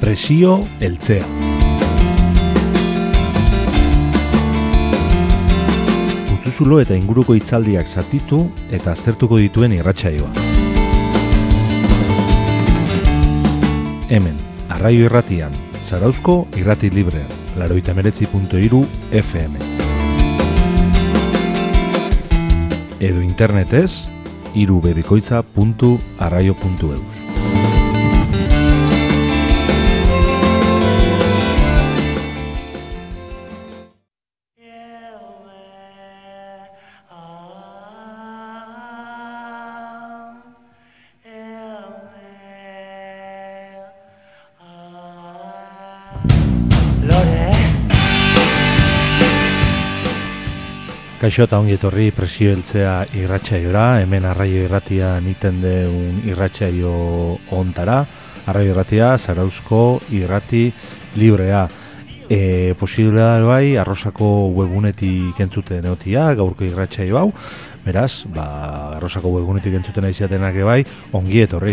Presio heltzea. Putzuzulo eta inguruko hitzaldiak zatitu eta aztertuko dituen irratsaioa. Hemen, Arraio Irratian, Zarauzko Irrati Librean, 89.3 FM. Edo internetez, irubebikoitza.arraio.eus. Kaixo eta ongi etorri Presio heltzea irratsaiora, hemen Arraio Irratia niten deun irratsaio ontara, Arraio Irratia, Zarauzko Irrati Librea. Posible da bai, Arrosako webunetik entzuten egotia, gaurko irratsaio hau, beraz, Arrosako webunetik entzuten aizatenak bai, ongi etorri.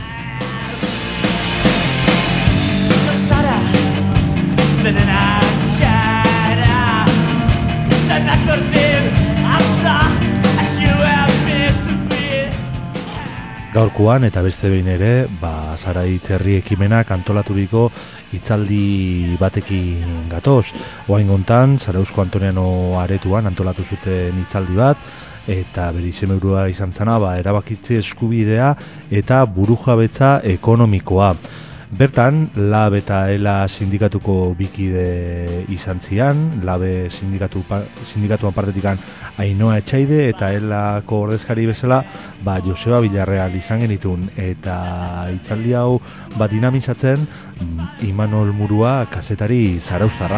Gaurkoan eta beste behin ere, Zaraitz herri ekimenak antolaturiko hitzaldi batekin gatoz. Oraingo hontan, Zarauzko Antoniano Aretuan antolatu zuten hitzaldi bat, eta bere izenburua izan zena, erabakitze eskubidea eta burujabetza ekonomikoa. Bertan, LAB eta ELA sindikatuko bikide izan zian, LAB sindikatuan partetikan Ainhoa Etxaide eta ELAko ordezkari bezala Joseba Villarreal izan genitun, eta hitzaldi hau dinamizatzen Imanol Murua kazetari zarauztarra.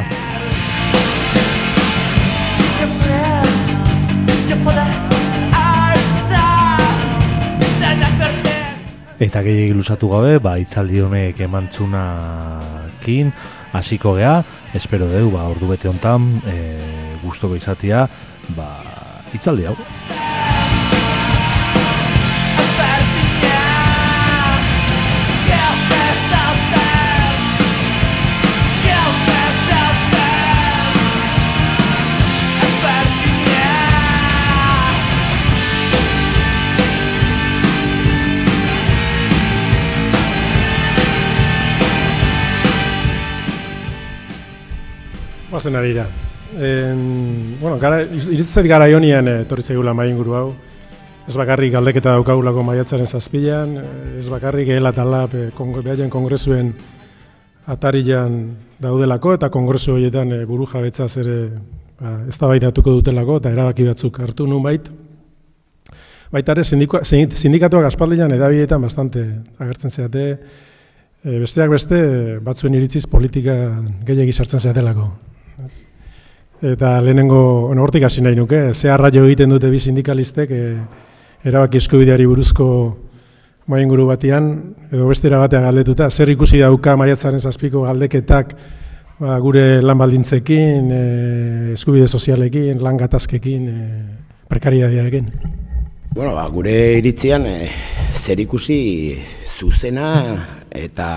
Eta gehiagik luzatu gabe, hitzaldi honek emantzunakin hasiko gea, espero deu, ordu bete hontan, gustoko izatea, hitzaldi hau. Bazen arira. Iritzet gara ionian etorri zaigula mai inguru hau. Ez bakarrik galdeketa daukagulako maiatzaren 7an, ez bakarrik ELA eta LAB behaien kongresuen atarian daudelako, eta kongresu horietan burujabetzaz ere eztabaidatuko dutelako, eta erabaki batzuk hartu nunbait. Baita ere, sindikatuak aspaldian edabideetan bastante agertzen zeate, besteak beste batzuen iritziz politika gehiegi sartzen zeatelako. Eta lehenengo, hortik hasi nahi nuke, ze arraio egiten dute bi sindikalistek erabaki eskubideari buruzko mahai inguru batean, edo bestera batean galdetuta, zer ikusi dauka maiatzaren 7ko galdeketak gure lan baldintzekin, eskubide sozialekin, lan gatazkekin, prekaridadearekin. Gure iritzian zer ikusi zuzena eta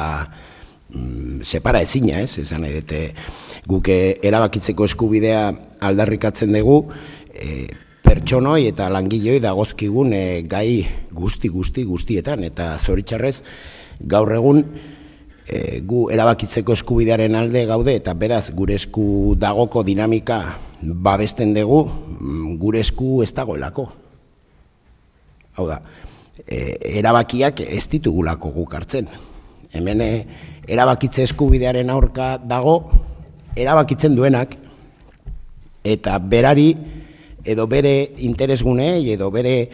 separa ezina, esan nahi dute guk erabakitzeko eskubidea aldarrikatzen dugu, pertsonoi eta langiloi dagozkigun gai guztietan, eta zoritxarrez gaur egun gu erabakitzeko eskubidearen alde gaude, eta beraz gure esku dagoko dinamika babesten dugu, gure esku ez dagoelako. Hau da, erabakiak ez ditugulako guk hartzen. Hemen erabakitze eskubidearen aurka dago, erabakitzen duenak, eta berari edo bere interesgunei edo bere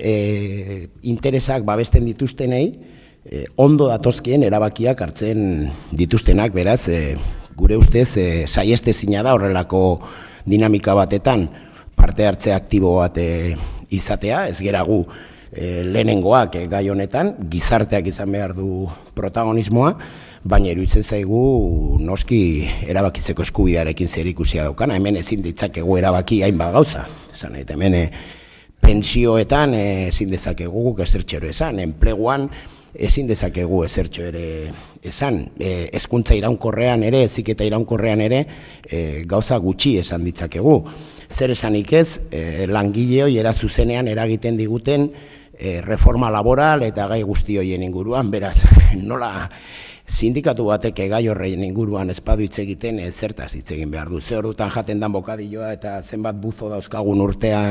interesak babesten dituztenei ondo datozkien erabakiak hartzen dituztenak, beraz gure ustez saihestezina da horrelako dinamika batetan parte hartze aktibo bat izatea, ez gera gu lehenengoak gai honetan, gizarteak izan behar du protagonismoa, baina iruditzen zaigu noski erabakitzeko eskubidearekin zerikusia daukana, hemen ezin ditzakegu erabaki hainbat gauza. Esan hemen pentsioetan ezin dezakegu guk ezertxero esan, enpleguan ezin dezakegu ezertxo ere esan. Hezkuntza iraunkorrean ere, heziketa iraunkorrean ere, gauza gutxi esan ditzakegu. Zer esanik ez, langileoi era zuzenean eragiten diguten reforma laboral eta gai guzti horien inguruan, beraz, nola sindikatu batek gai horrein inguruan espadu hitz egiten zertaz hitz egin behar du. Ze ordutan jaten dan bokadilloa eta zenbat buzo dauzkagun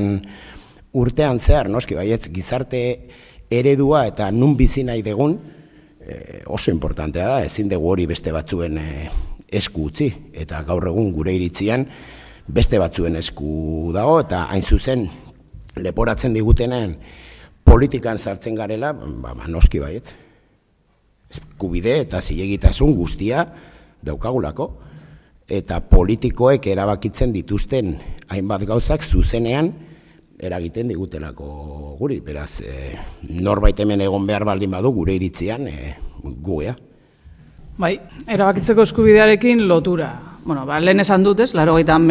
urtean zehar, noski baietz, gizarte eredua eta nun bizi nahi degun oso importantea da, ezin dugu hori beste batzuen esku utzi, eta gaur egun gure iritzian beste batzuen esku dago, eta hain zuzen leporatzen digutenen politikan sartzen garela, noski baietz. Eskubide eta zilegitasun guztia daukagulako, eta politikoek erabakitzen dituzten hainbat gauzak zuzenean eragiten digutelako guri, beraz, norbait hemen egon behar baldin badu gure iritzian gugea. Bai, erabakitzeko eskubidearekin lotura. Bueno, lehen esan dut ez,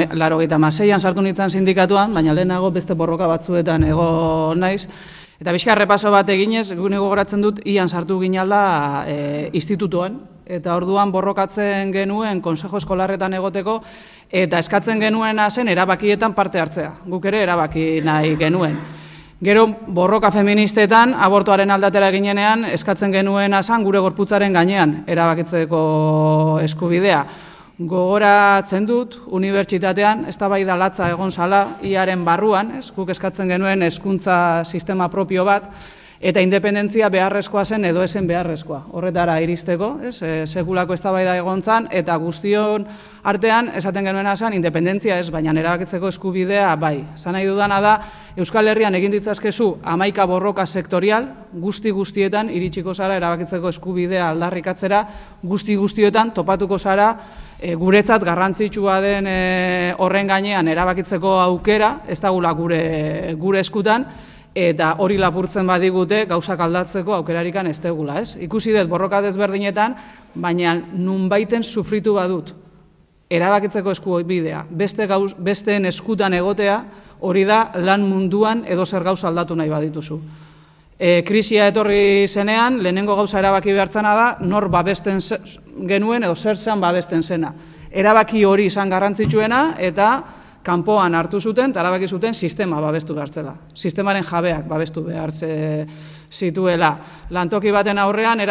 86an sartu nintzen sindikatuan, baina lehenago beste borroka batzuetan ego naiz. Eta bizka repaso bat eginez, gune gogoratzen dut, ian sartu ginala institutuan, eta orduan borrokatzen genuen konsejo eskolarretan egoteko, eta eskatzen genuena zen erabakietan parte hartzea. Guk ere erabaki nahi genuen. Gero borroka feministetan, abortuaren aldatera ginenean, eskatzen genuena zen gure gorputzaren gainean erabakitzeko eskubidea. Gogoratzen dut, unibertsitatean, eztabaida latza egon zala, iaren barruan, guk eskatzen genuen hezkuntza sistema propio bat, eta independentzia beharrezkoa zen edo esen beharrezkoa. Horretara iristeko, sekulako eztabaida egon zan, eta guztion artean, esaten genuena zen, independentzia ez, baina erabakitzeko eskubidea bai. Zan nahi dudana da, Euskal Herrian egin ditzazkezu 11 borroka sektorial, guztietan iritsiko zara erabakitzeko eskubidea aldarrikatzera, guztietan topatuko zara, guretzat garrantzitsua den horren gainean erabakitzeko aukera, ez dagula gure eskutan, eta hori lapurtzen badigute gauzak aldatzeko aukerarikan ez degula, ez? Ikusi dut borroka desberdinetan, baina nunbaiten sufritu badut erabakitzeko eskubidea, besteen eskutan egotea, hori da lan munduan edo zer gauza aldatu nahi badituzu. Krisia etorri zenean, lehenengo gauza erabaki behartzana da, nor babesten genuen edo zer zen babesten zena. Erabaki hori izan garrantzitsuena eta kanpoan hartu zuten, eta erabaki zuten sistema babestu behartzela. Sistemaren jabeak babestu behartze zituela. Lantoki baten aurrean,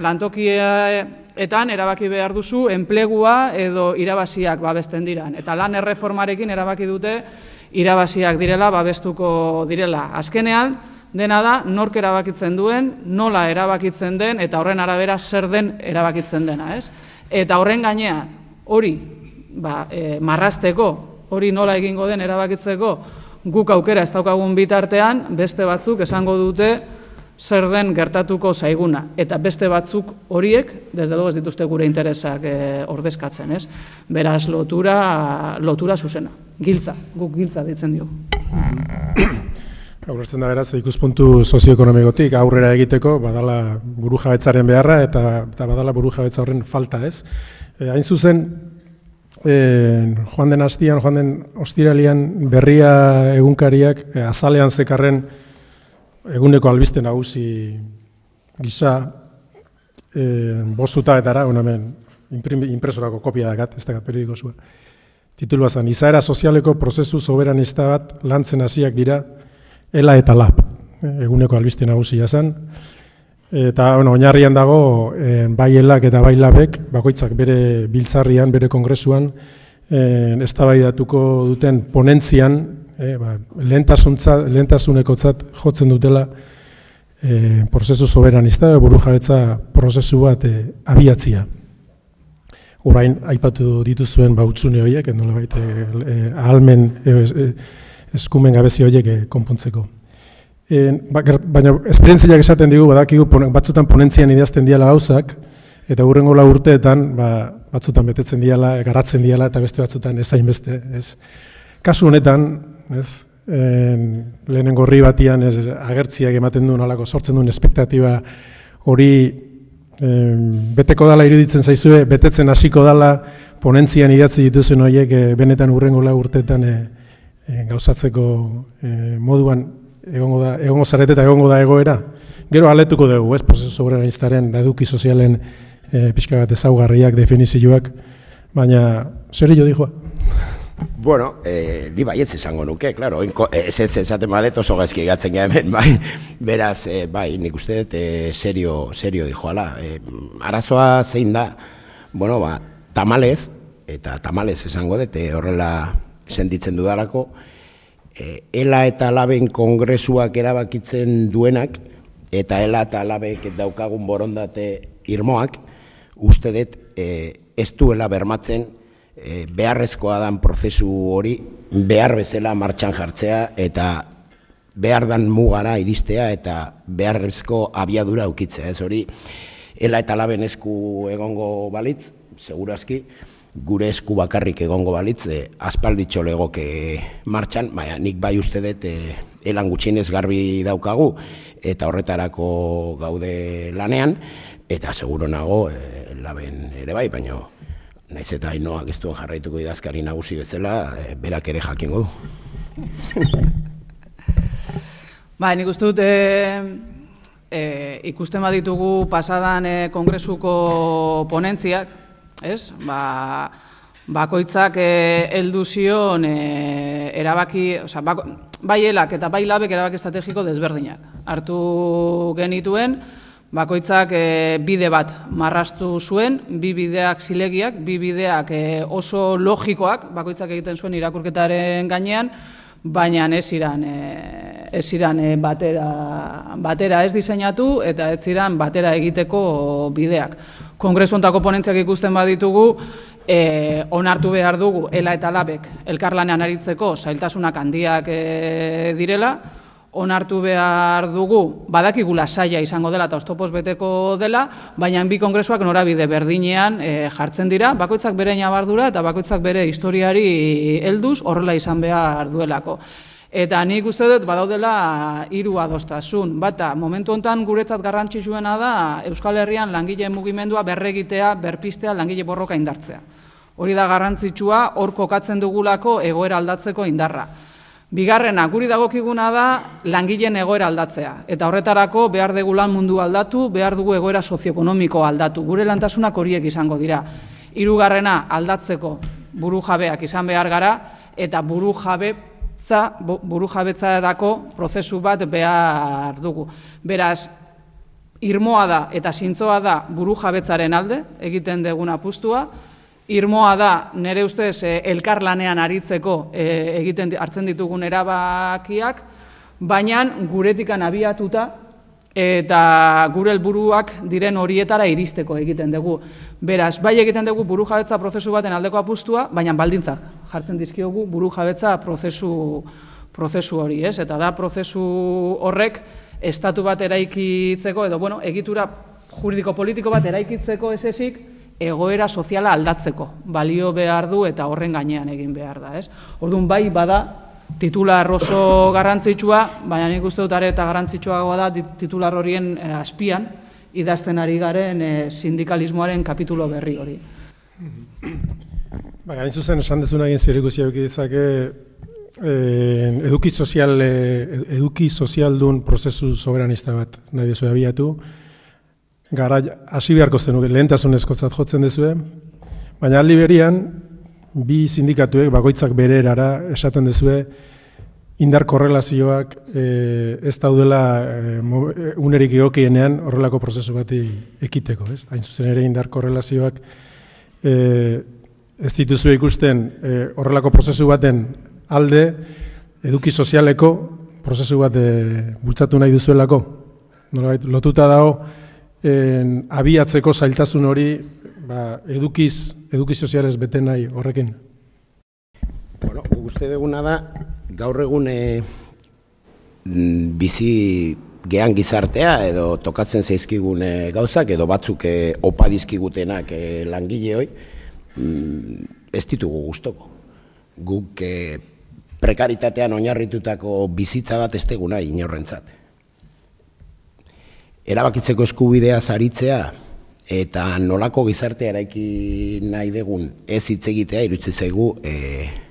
lantokietan erabaki behar duzu enplegua edo irabaziak babesten diran. Eta lan erreformarekin erabaki dute irabaziak direla, babestuko direla. Azkenean, dena da, nork erabakitzen duen, nola erabakitzen den, eta horren arabera zer den erabakitzen dena, ez? Eta horren gainean, hori marrazteko, hori nola egingo den erabakitzeko, guk aukera ez daukagun bitartean, beste batzuk esango dute zer den gertatuko zaiguna. Eta beste batzuk horiek, desde luego ez dituzte gure interesak ordezkatzen, ez? Beraz, lotura zuzena. Giltza, guk giltza ditzen dio. Aurrezten da beraz, ikuspuntu sozioekonomikotik aurrera egiteko, badala burujabetzaren beharra eta badala burujabetza horren falta, ez? Hain zuzen, joan den ostiralian berria egunkariak azalean zekarren eguneko albiste nagusi gisa bostutabetara, hemen impresorako kopia dakat, ez dakat periodiko zua. Titulua zen, izaera sozialeko prozesu soberanista bat lantzen hasiak dira Ela eta Lab, eguneko albiste nagusia zen. Eta oinarrian dago, bai Elak eta bai Labek, bakoitzak bere biltzarrian, bere kongresuan, eztabaidatuko duten ponentzian, lehentasunekotzat jotzen dutela prozesu soberanista, burujabetza prozesu bat abiatzia. Orain, aipatu dituzuen hutsune horiek, nolabait ahalmen eskumen gabezi horiek konpontzeko. Baina esperientziak esaten digu, badakigu batzutan ponentzian idazten diala gauzak, eta hurrengo urteetan batzutan betetzen diala, garatzen diala, eta beste batzutan ez hainbeste. Kasu honetan, lehenengo horri batian agertziak ematen duen alako sortzen duen espektatiba hori beteko dala iruditzen zaizue, betetzen hasiko dala ponentzian idatzi dituzen horiek benetan hurrengo urteetan gauzatzeko moduan egongo zarete eta egongo da egoera. Gero aletuko dugu, prozesu soberanistaren eduki sozialen pixka bat ezaugarriak, definizioak, baina zer jo dijoa? Bueno, ni baietz esango nuke, claro, ez esaten badet oso gaizki gatzen gara hemen, bai, beraz, bai, nik uste dut serio dijoala. Arazoa zein da, bueno, tamalez, eta tamalez esango dut, horrela sentitzen dudalako, ELA eta Laben kongresuak erabakitzen duenak, eta ELA eta Labek daukagun borondate irmoak, uste dut ez duela bermatzen beharrezkoa dan prozesu hori behar bezala martxan jartzea eta behar dan mugara iristea eta beharrezko abiadura aukitzea. Ez hori, ELA eta Laben esku egongo balitz, segurazki, gure esku bakarrik egongo balitz, aspalditxo legoke martxan, baina nik bai uste dut elan gutxinez garbi daukagu eta horretarako gaude lanean, eta seguro nago Laben ere bai, baina naiz eta Ainoak ez duen jarraituko idazkari nagusi bezala, berak ere jakingo du. Nik uste dut ikusten baditugu pasadan kongresuko ponentziak, ez? Bakoitzak heldu zion erabaki, bai ELAk eta bai Labek erabaki estrategiko desberdinak. Hartu genituen, bakoitzak bide bat marraztu zuen, bi bideak zilegiak, bi bideak oso logikoak, bakoitzak egiten zuen irakurketaren gainean, baina ez ziren batera ez diseinatu eta ez ziren batera egiteko bideak. Kongresu hontako ponentziak ikusten baditugu, onartu behar dugu ELA eta Labek elkarlanean aritzeko zailtasunak handiak direla, onartu behar dugu, badakigula saia izango dela eta oztopoz beteko dela, baina bi kongresuak norabide berdinean jartzen dira, bakoitzak bere ñabardura eta bakoitzak bere historiari helduz horrela izan behar duelako. Eta nik uste dut badaudela 3 adostasun. Bata, momentu honetan guretzat garrantzitsuena da Euskal Herrian langile mugimendua berregitea, berpistea, langile borroka indartzea. Hori da garrantzitsua, hor kokatzen dugulako egoera aldatzeko indarra. Bigarrena, guri dagokiguna da langileen egoera aldatzea. Eta horretarako behar dugu lan mundu aldatu, behar dugu egoera sozioekonomiko aldatu. Gure lantasunak horiek izango dira. 3. aldatzeko burujabeak izan behar gara, eta burujabetzarako prozesu bat behar dugu. Beraz, irmoa da eta zintzoa da burujabetzaren alde, egiten dugun apustua, irmoa da, nire ustez, elkarlanean aritzeko hartzen ditugun erabakiak, baina guretikan abiatuta eta gure helburuak diren horietara iristeko egiten dugu. Beraz, bai egiten dugu burujabetza prozesu baten aldeko apustua, baina baldintzak jartzen dizkiogu burujabetza prozesu hori, ez? Eta da prozesu horrek estatu bat eraikitzeko, edo, egitura juridiko-politiko bat eraikitzeko ez ezik, egoera soziala aldatzeko, balio behar du eta horren gainean egin behar da, ez? Orduan bai bada titular oso garrantzitsua, baina nik uste dut are eta garrantzitsuagoa da titular horien azpian idazten ari garen sindikalismoaren kapitulo berri hori. Hain zuzen, esan dezuna egin zirikusia dezake eduki sozialdun prozesu soberanista bat nahi dezue abiatu, gara hasi beharko zenuke lehentasunezkotzat jotzen dezue, baina aldi berian, bi sindikatuek bakoitzak bere erara esaten dezue indar korrelazioak ez daudela unerik egokienean horrelako prozesu bati ekiteko. Hain zuzen ere indar korrelazioak ez dituzue ikusten horrelako prozesu baten alde eduki sozialeko prozesu bat bultzatu nahi duzuelako. Lotuta dago abiatzeko zailtasun hori eduki sozialez bete nahi horrekin. Uste duguna da, gaur egun bizi gehan gizartea edo tokatzen zaizkigun gauzak edo batzuk opa dizkigutenak langileoi ez ditugu gustoko. Guk prekaritatean oinarritutako bizitza bat ez deguna inorrentzat. Erabakitzeko eskubidea saritzea eta nolako gizartea eraiki nahi degun ez hitz egitea iruditzen zaigu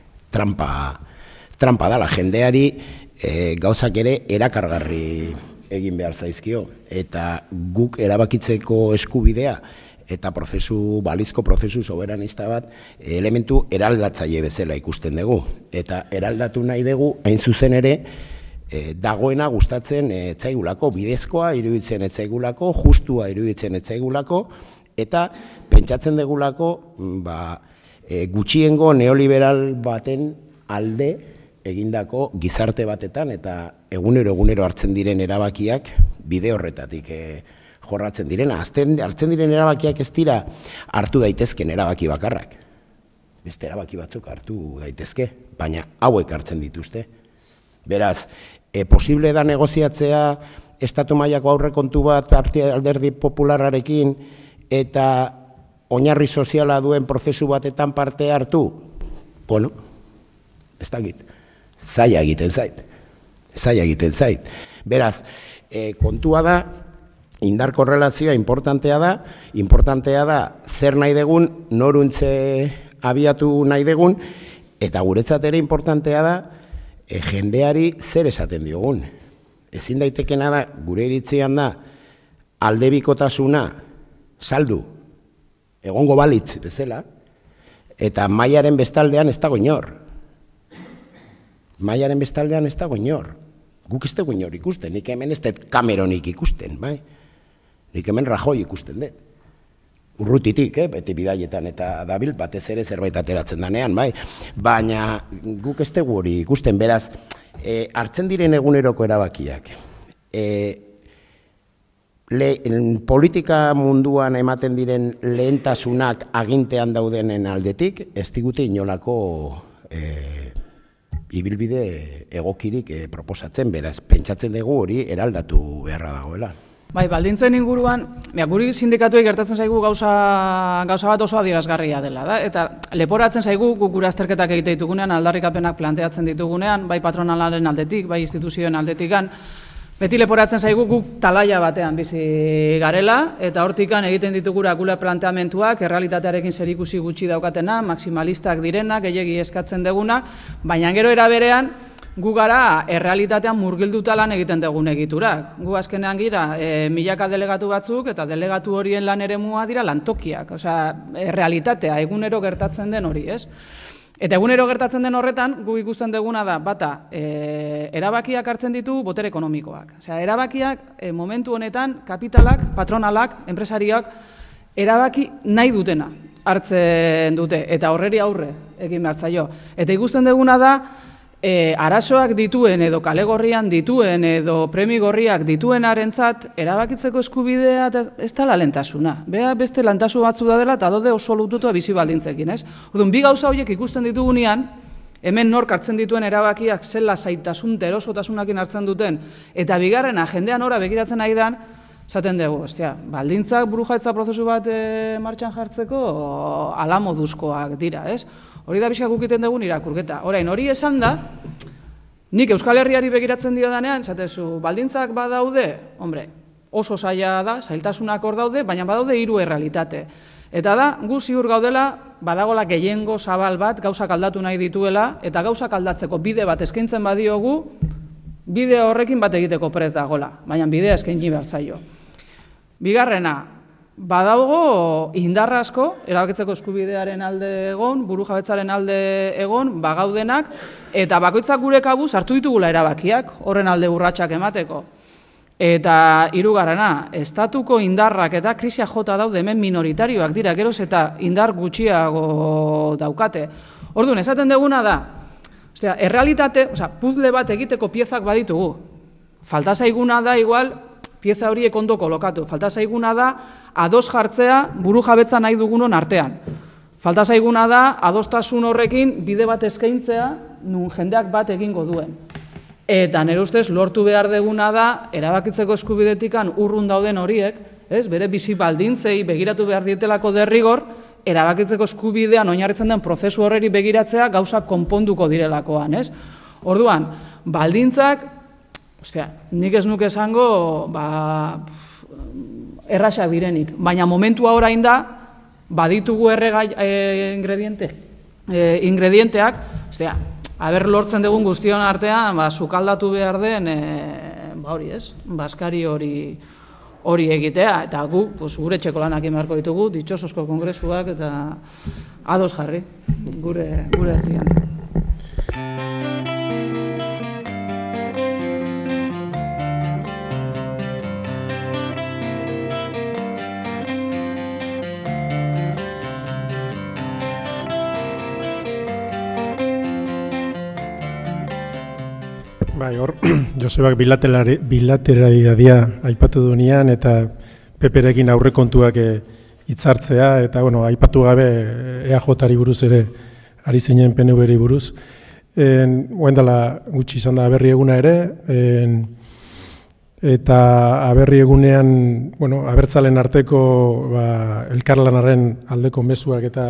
trampa dela jendeari gauzak ere erakargarri egin behar zaizkio, eta guk erabakitzeko eskubidea eta balizko prozesu soberanista bat elementu eraldatzaile bezala ikusten dugu. Eta eraldatu nahi dugu, hain zuzen ere, dagoena gustatzen etzaigulako, bidezkoa iruditzen etzaigulako, justua iruditzen etzaigulako, eta pentsatzen degulako gutxiengo neoliberal baten alde egindako gizarte batetan, eta egunero hartzen diren erabakiak bide horretatik jorratzen direna. Hartzen diren erabakiak ez dira hartu daitezken erabaki bakarrak. Beste erabaki batzuk hartu daitezke, baina hauek hartzen dituzte. Beraz, posible da negoziatzea estatu mailako aurrekontu bat alderdi popularrarekin eta oinarri soziala duen prozesu batetan parte hartu? Bueno, ez dakit. Zaila egiten zait. Beraz, kontua da, indar korrelazioa importantea da zer nahi degun, noruntze abiatu nahi degun, eta guretzat ere importantea da jendeari zer esaten diogun. Ezin daitekena da, gure iritzian da, aldebikotasuna saldu, egongo balitz bezala, eta mailaren bestaldean ez dago inor. Guk ez dago inor ikusten, nik hemen ez dut Cameronik ikusten, bai? Nik hemen Rajoy ikusten dut. Urrutitik, beti bidaietan eta dabil, batez ere zerbait ateratzen danean, bai? Baina guk ez dugu hori ikusten, beraz, hartzen diren eguneroko erabakiak. Politika munduan ematen diren lehentasunak agintean daudenen aldetik, ez digute inolako ibilbide egokirik proposatzen, beraz, pentsatzen dugu hori eraldatu beharra dagoela. Bai, baldintzen inguruan, guri sindikatuek gertatzen zaigu gauza bat oso adierazgarria dela, da? Eta leporatzen zaigu gure azterketak egite ditugunean, aldarrikapenak planteatzen ditugunean, bai patronalaren aldetik, bai instituzioen aldetikan, beti leporatzen zaigu guk talaia batean bizi garela, eta hortikan egiten ditugura gure planteamentuak, errealitatearekin zerikusi gutxi daukatena, maximalistak direnak, gehiegi eskatzen deguna, baina gero era berean, gu gara errealitatean murgilduta lan egiten dugun egiturak. Gu azkenean gira milaka delegatu batzuk eta delegatu horien lan eremua dira lantokiak. Osea, errealitatea, egunero gertatzen den hori, ez? Eta egunero gertatzen den horretan, gu ikusten duguna da, bata, erabakiak hartzen ditu botere ekonomikoak. Osea, erabakiak momentu honetan kapitalak, patronalak, enpresariak, erabaki nahi dutena hartzen dute, eta horreri aurre egin behar zaio. Eta ikusten duguna da, arazoak dituen edo kale gorrian dituen edo premi gorriak dituenarentzat erabakitzeko eskubidea ez da lentasuna. Bea beste lantasu batzu da dela eta daude oso lututua bizi baldintzekin, ez? Orduan, bi gauza horiek ikusten ditugunean, hemen nork hartzen dituen erabakiak zela zaitasun, erosotasunakin hartzen duten, eta bigarrena jendean ora begiratzen nahi dan, esaten dugu, baldintzak burujaitza prozesu bat martxan jartzeko ala moduzkoak dira, ez? Hori da bizka gukiten dugun irakurketa. Orain, hori esan da, nik Euskal Herriari begiratzen dio danean, esatezu, baldintzak badaude, hombre, oso zaila da, zailtasunak hor daude, baina badaude hiru errealitate. Eta da, gu ziur gaudela, badagola gehiengo zabal bat, gauzak aldatu nahi dituela, eta gauzak aldatzeko bide bat eskaintzen badiogu, bide horrekin bat egiteko prest dagola, baina bidea eskaini behar zaio. Bigarrena, badaugo indarra asko, erabakitzeko eskubidearen alde egon, burujabetzaren alde egon, bagaudenak, eta bakoitzak gure kabuz hartu ditugula erabakiak, horren alde urratsak emateko. Eta hirugarrena, estatuko indarrak eta krisia jota daude hemen minoritarioak dira, geroz eta indar gutxiago daukate. Orduan, esaten duguna da, errealitate, puzzle bat egiteko piezak baditugu. Falta zaiguna da, igual, pieza horiek ondo kolokatu. Falta zaiguna da, ados jartzea buru jabetza nahi dugunon artean. Falta zaiguna da, adostasun horrekin bide bat eskaintzea, nun jendeak bat egingo duen. Eta nire ustez, lortu behar deguna da, erabakitzeko eskubidetikan urrun dauden horiek, bere bizi baldintzei begiratu behar dietelako derrigor, erabakitzeko eskubidean oinarritzen den prozesu horreri begiratzea gauzak konponduko direlakoan. Orduan, baldintzak, nik ez nuke esango, erraxak direnik, baina momentua orain da, baditugu erregai ingredienteak, haber lortzen dugun guztion artean, sukaldatu behar den hori ez, baskari hori egitea, eta gu, gure etxeko lanak emarko ditugu, ditxosozko kongresuak eta ados jarri, gure herrian. Bai, hor, Josebak bilateralitatea aipatu duenean eta Peperekin aurrekontuak hitzartzea eta aipatu gabe EAJ-ari buruz ere ari zinen PNV-ri buruz. Dela gutxi izan da aberri eguna ere, eta aberri egunean, abertzalen arteko elkarlanaren aldeko mezuak eta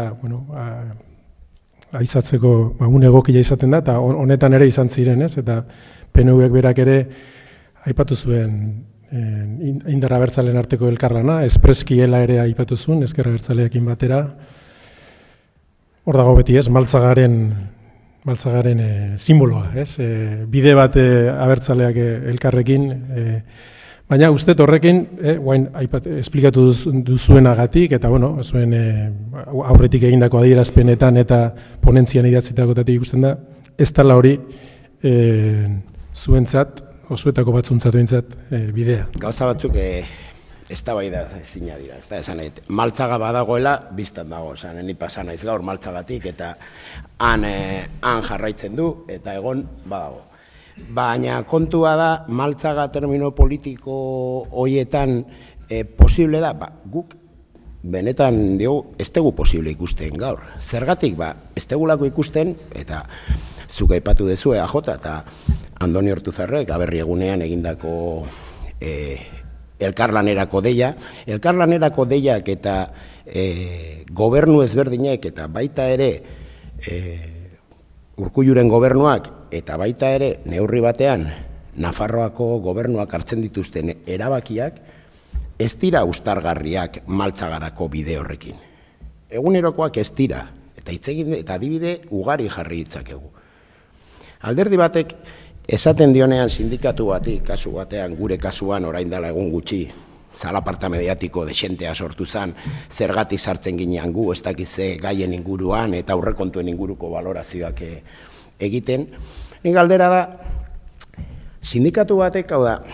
aizatzeko une egokia izaten da, eta honetan ere izan ziren, ez? Eta PNV-ek berak ere aipatu zuen indar abertzalen arteko elkarlana, espreskiela ere aipatu zuen, ezker abertzaleekin batera. Hor dago beti, ez? Maltzagaren simboloa, ez? Bide bat abertzaleak elkarrekin, baina uste horrekin, esplikatu duzuenagatik, eta zuen aurretik egindako adierazpenetan eta ponentzian idatzitakotatik ikusten da, ez dela hori zuentzat, osuetako batzuntzat bidea. Gauza batzuk eztabaida ezina dira, ez da esan nahi. Maltzaga badagoela, biztan dago, ni pasa naiz gaur maltzagatik, eta han jarraitzen du, eta egon badago. Baina kontua da, Maltzaga termino politiko hoietan posible da, guk benetan diogu, ez dugu posible ikusten gaur. Zergatik, ez dugulako ikusten, eta zuk aipatu dezu EAJ eta Andoni Ortuzarrek aberri egunean egindako elkarlanerako deia. Elkarlanerako deiak eta gobernu ezberdinek eta baita ere Urkulluren gobernuak eta baita ere neurri batean Nafarroako gobernuak hartzen dituzten erabakiak ez dira uztargarriak Maltzagarako bide horrekin. Egunerokoak ez dira, eta adibide ugari jarri ditzakegu. Alderdi batek esaten dionean sindikatu bati, kasu batean, gure kasuan orain dela egun gutxi, zalaparta mediatiko desentea sortu zen, zergatik sartzen ginean gu, ez dakize gaien inguruan eta aurrekontuen inguruko balorazioak egiten. Nik galdera da, sindikatu batek, hau da,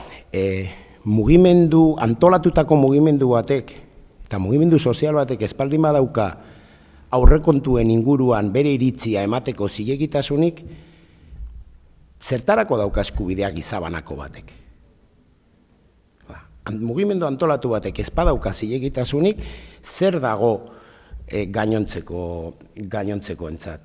antolatutako mugimendu batek, eta mugimendu sozial batek espaldin badauka aurrekontuen inguruan bere iritzia emateko zilegitasunik, zertarako dauka eskubideak gizabanako batek. Mugimendu antolatu batek ez badauka zilegitasunik, zer dago gainontzeko entzat.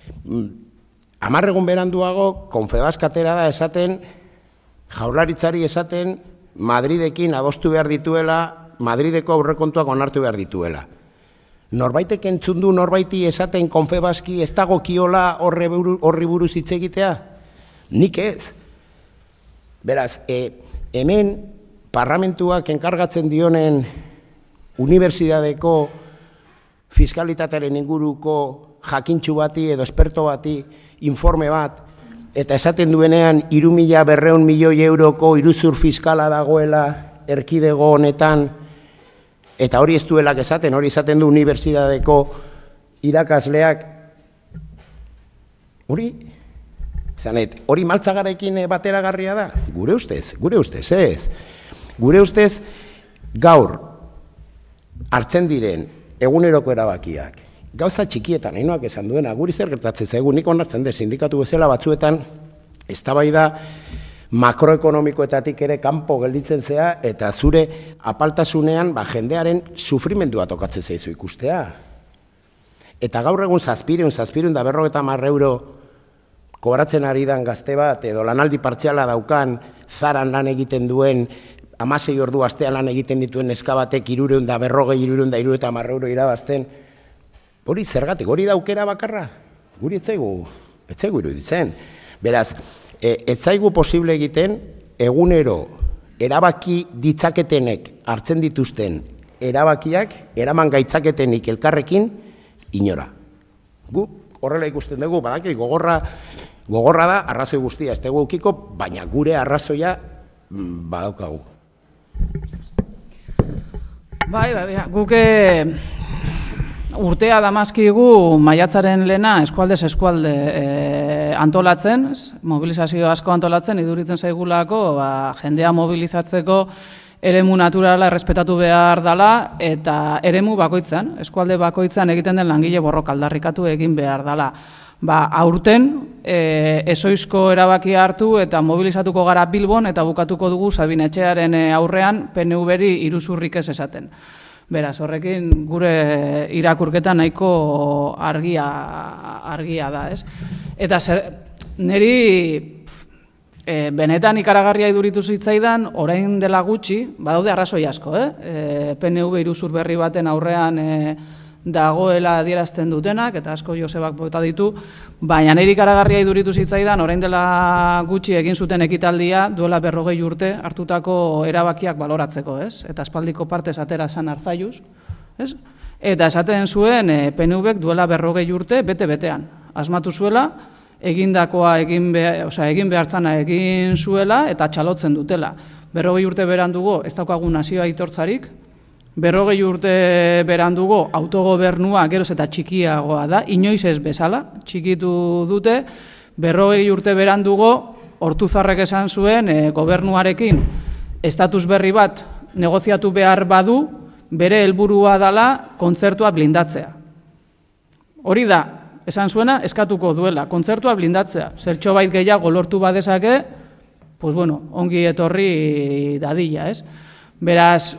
10 egun beranduago, Confebask atera da esaten, Jaurlaritzari esaten, Madridekin adostu behar dituela, Madrideko aurrekontuak onartu behar dituela. Norbaitek entzundu norbaiti esaten Confebaski ez dago kiola horri buruz hitz egitea? Nik ez. Beraz, hemen parlamentuak enkargatzen dionen unibertsitateko fiskalitatearen inguruko jakintxu bati edo esperto bati informe bat, eta esaten duenean 3.200.000 euroko iruzur fiskala dagoela erkidego honetan, eta hori ez duelak esaten, hori esaten du unibertsitateko irakasleak, hori Maltzagarekin bateragarria da? Gure ustez ez. Gure ustez gaur hartzen diren eguneroko erabakiak, gauza txikietan, hainoak esan duena, guri zer gertatzen zaigu, nik onartzen dut sindikatu bezala batzuetan, eztabaida makroekonomikoetatik ere kanpo gelditzen zea, eta zure apaltasunean jendearen sufrimendua tokatzen zaizu ikustea. Eta gaur egun 750 euro kobratzen ari dan gazte bat, edo lanaldi partziala daukan, zaran lan egiten duen, 16 ordu astean lan egiten dituen neska batek 350 euro irabazten, hori zergatik, hori daukera bakarra, guri etzaigu iruditzen. Beraz, etzaigu posible egiten, egunero erabaki ditzaketenek hartzen dituzten erabakiak, eraman gaitzaketenik elkarrekin, inora. Gu horrela ikusten dugu, badaki gogorra da, arrazoi guztia ez dugu eukiko, baina gure arrazoia badaukagu. Bai, guk urtea damazkigu maiatzaren lehena eskualdez eskualde antolatzen, mobilizazio asko antolatzen, iduritzen zaigulako jendea mobilizatzeko eremu naturala errespetatu behar dela eta eremu bakoitzan, eskualde bakoitzan egiten den langile borroka aldarrikatu egin behar dela. Aurten ezoizko erabakia hartu eta mobilizatuko gara Bilbon eta bukatuko dugu Sabin Etxearen aurrean PNV-ri iruzurrik ez esaten. Beraz, horrekin gure irakurketa nahiko argia da, ez? Eta niri benetan ikaragarria iduritu zitzaidan, orain dela gutxi, badaude arrazoi asko, PNV iruzur berri baten aurrean dagoela adierazten dutenak, eta asko Josebak bota ditu, baina niri ikaragarria iduritu zitzaidan, orain dela gutxi egin zuten ekitaldia, duela 40 urte hartutako erabakiak baloratzeko, ez? Eta aspaldiko partez atera zen Arzaiuz, ez? Eta esaten zuen PNVek duela 40 urte bete-betean. Asmatu zuela, egindakoa egin behartzana egin zuela eta txalotzen dutela. 40 urte berandugo ez daukagu nazio aitortzarik, 40 urte berandugo autogobernua geroz eta txikiagoa da, inoiz ez bezala, txikitu dute, 40 urte berandugo Ortuzarrek esan zuen gobernuarekin estatus berri bat negoziatu behar badu, bere helburua dela kontzertua blindatzea. Hori da, esan zuena, eskatuko duela, kontzertua blindatzea. Zertxobait gehiago lortu badezake, pues bueno, ongi etorri dadila, ez? Beraz,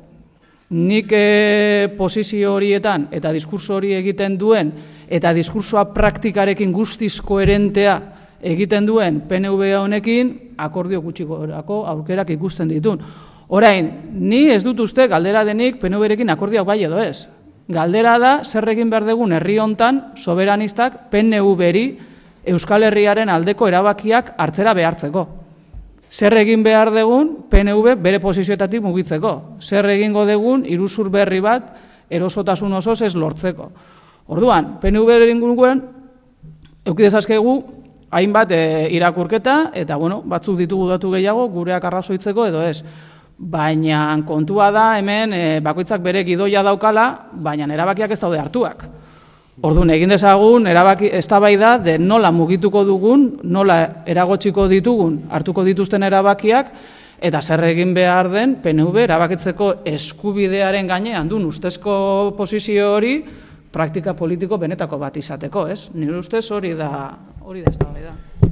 nik posizio horietan eta diskurso hori egiten duen eta diskursoa praktikarekin guztiz koherentea egiten duen PNV honekin akordio gutxikorako aukerak ikusten ditun. Orain, ni ez dut uste galdera denik PNV-rekin akordioak bai edo ez. Galdera da, zer egin behar dugun herri hontan soberanistak PNV-ri Euskal Herriaren aldeko erabakiak hartzera behartzeko. Zer egin behar dugun PNV bere posizioetatik mugitzeko. Zer egingo dugun iruzur berri bat erosotasun osoz ez lortzeko. Orduan, PNV-ren inguruan eukidezazkegu hainbat irakurketa eta batzuk ditugu datu gehiago gureak arrazoitzeko edo ez. Baina kontua da hemen bakoitzak bere gidoia daukala, baina erabakiak ez daude hartuak. Orduan, egin dezagun, eztabaida de nola mugituko dugun, nola eragotziko ditugun, hartuko dituzten erabakiak, eta zer egin behar den PNV erabakitzeko eskubidearen gainean duen ustezko posizio hori praktika politiko benetako bat izateko, ez? Nire ustez hori da eztabaida.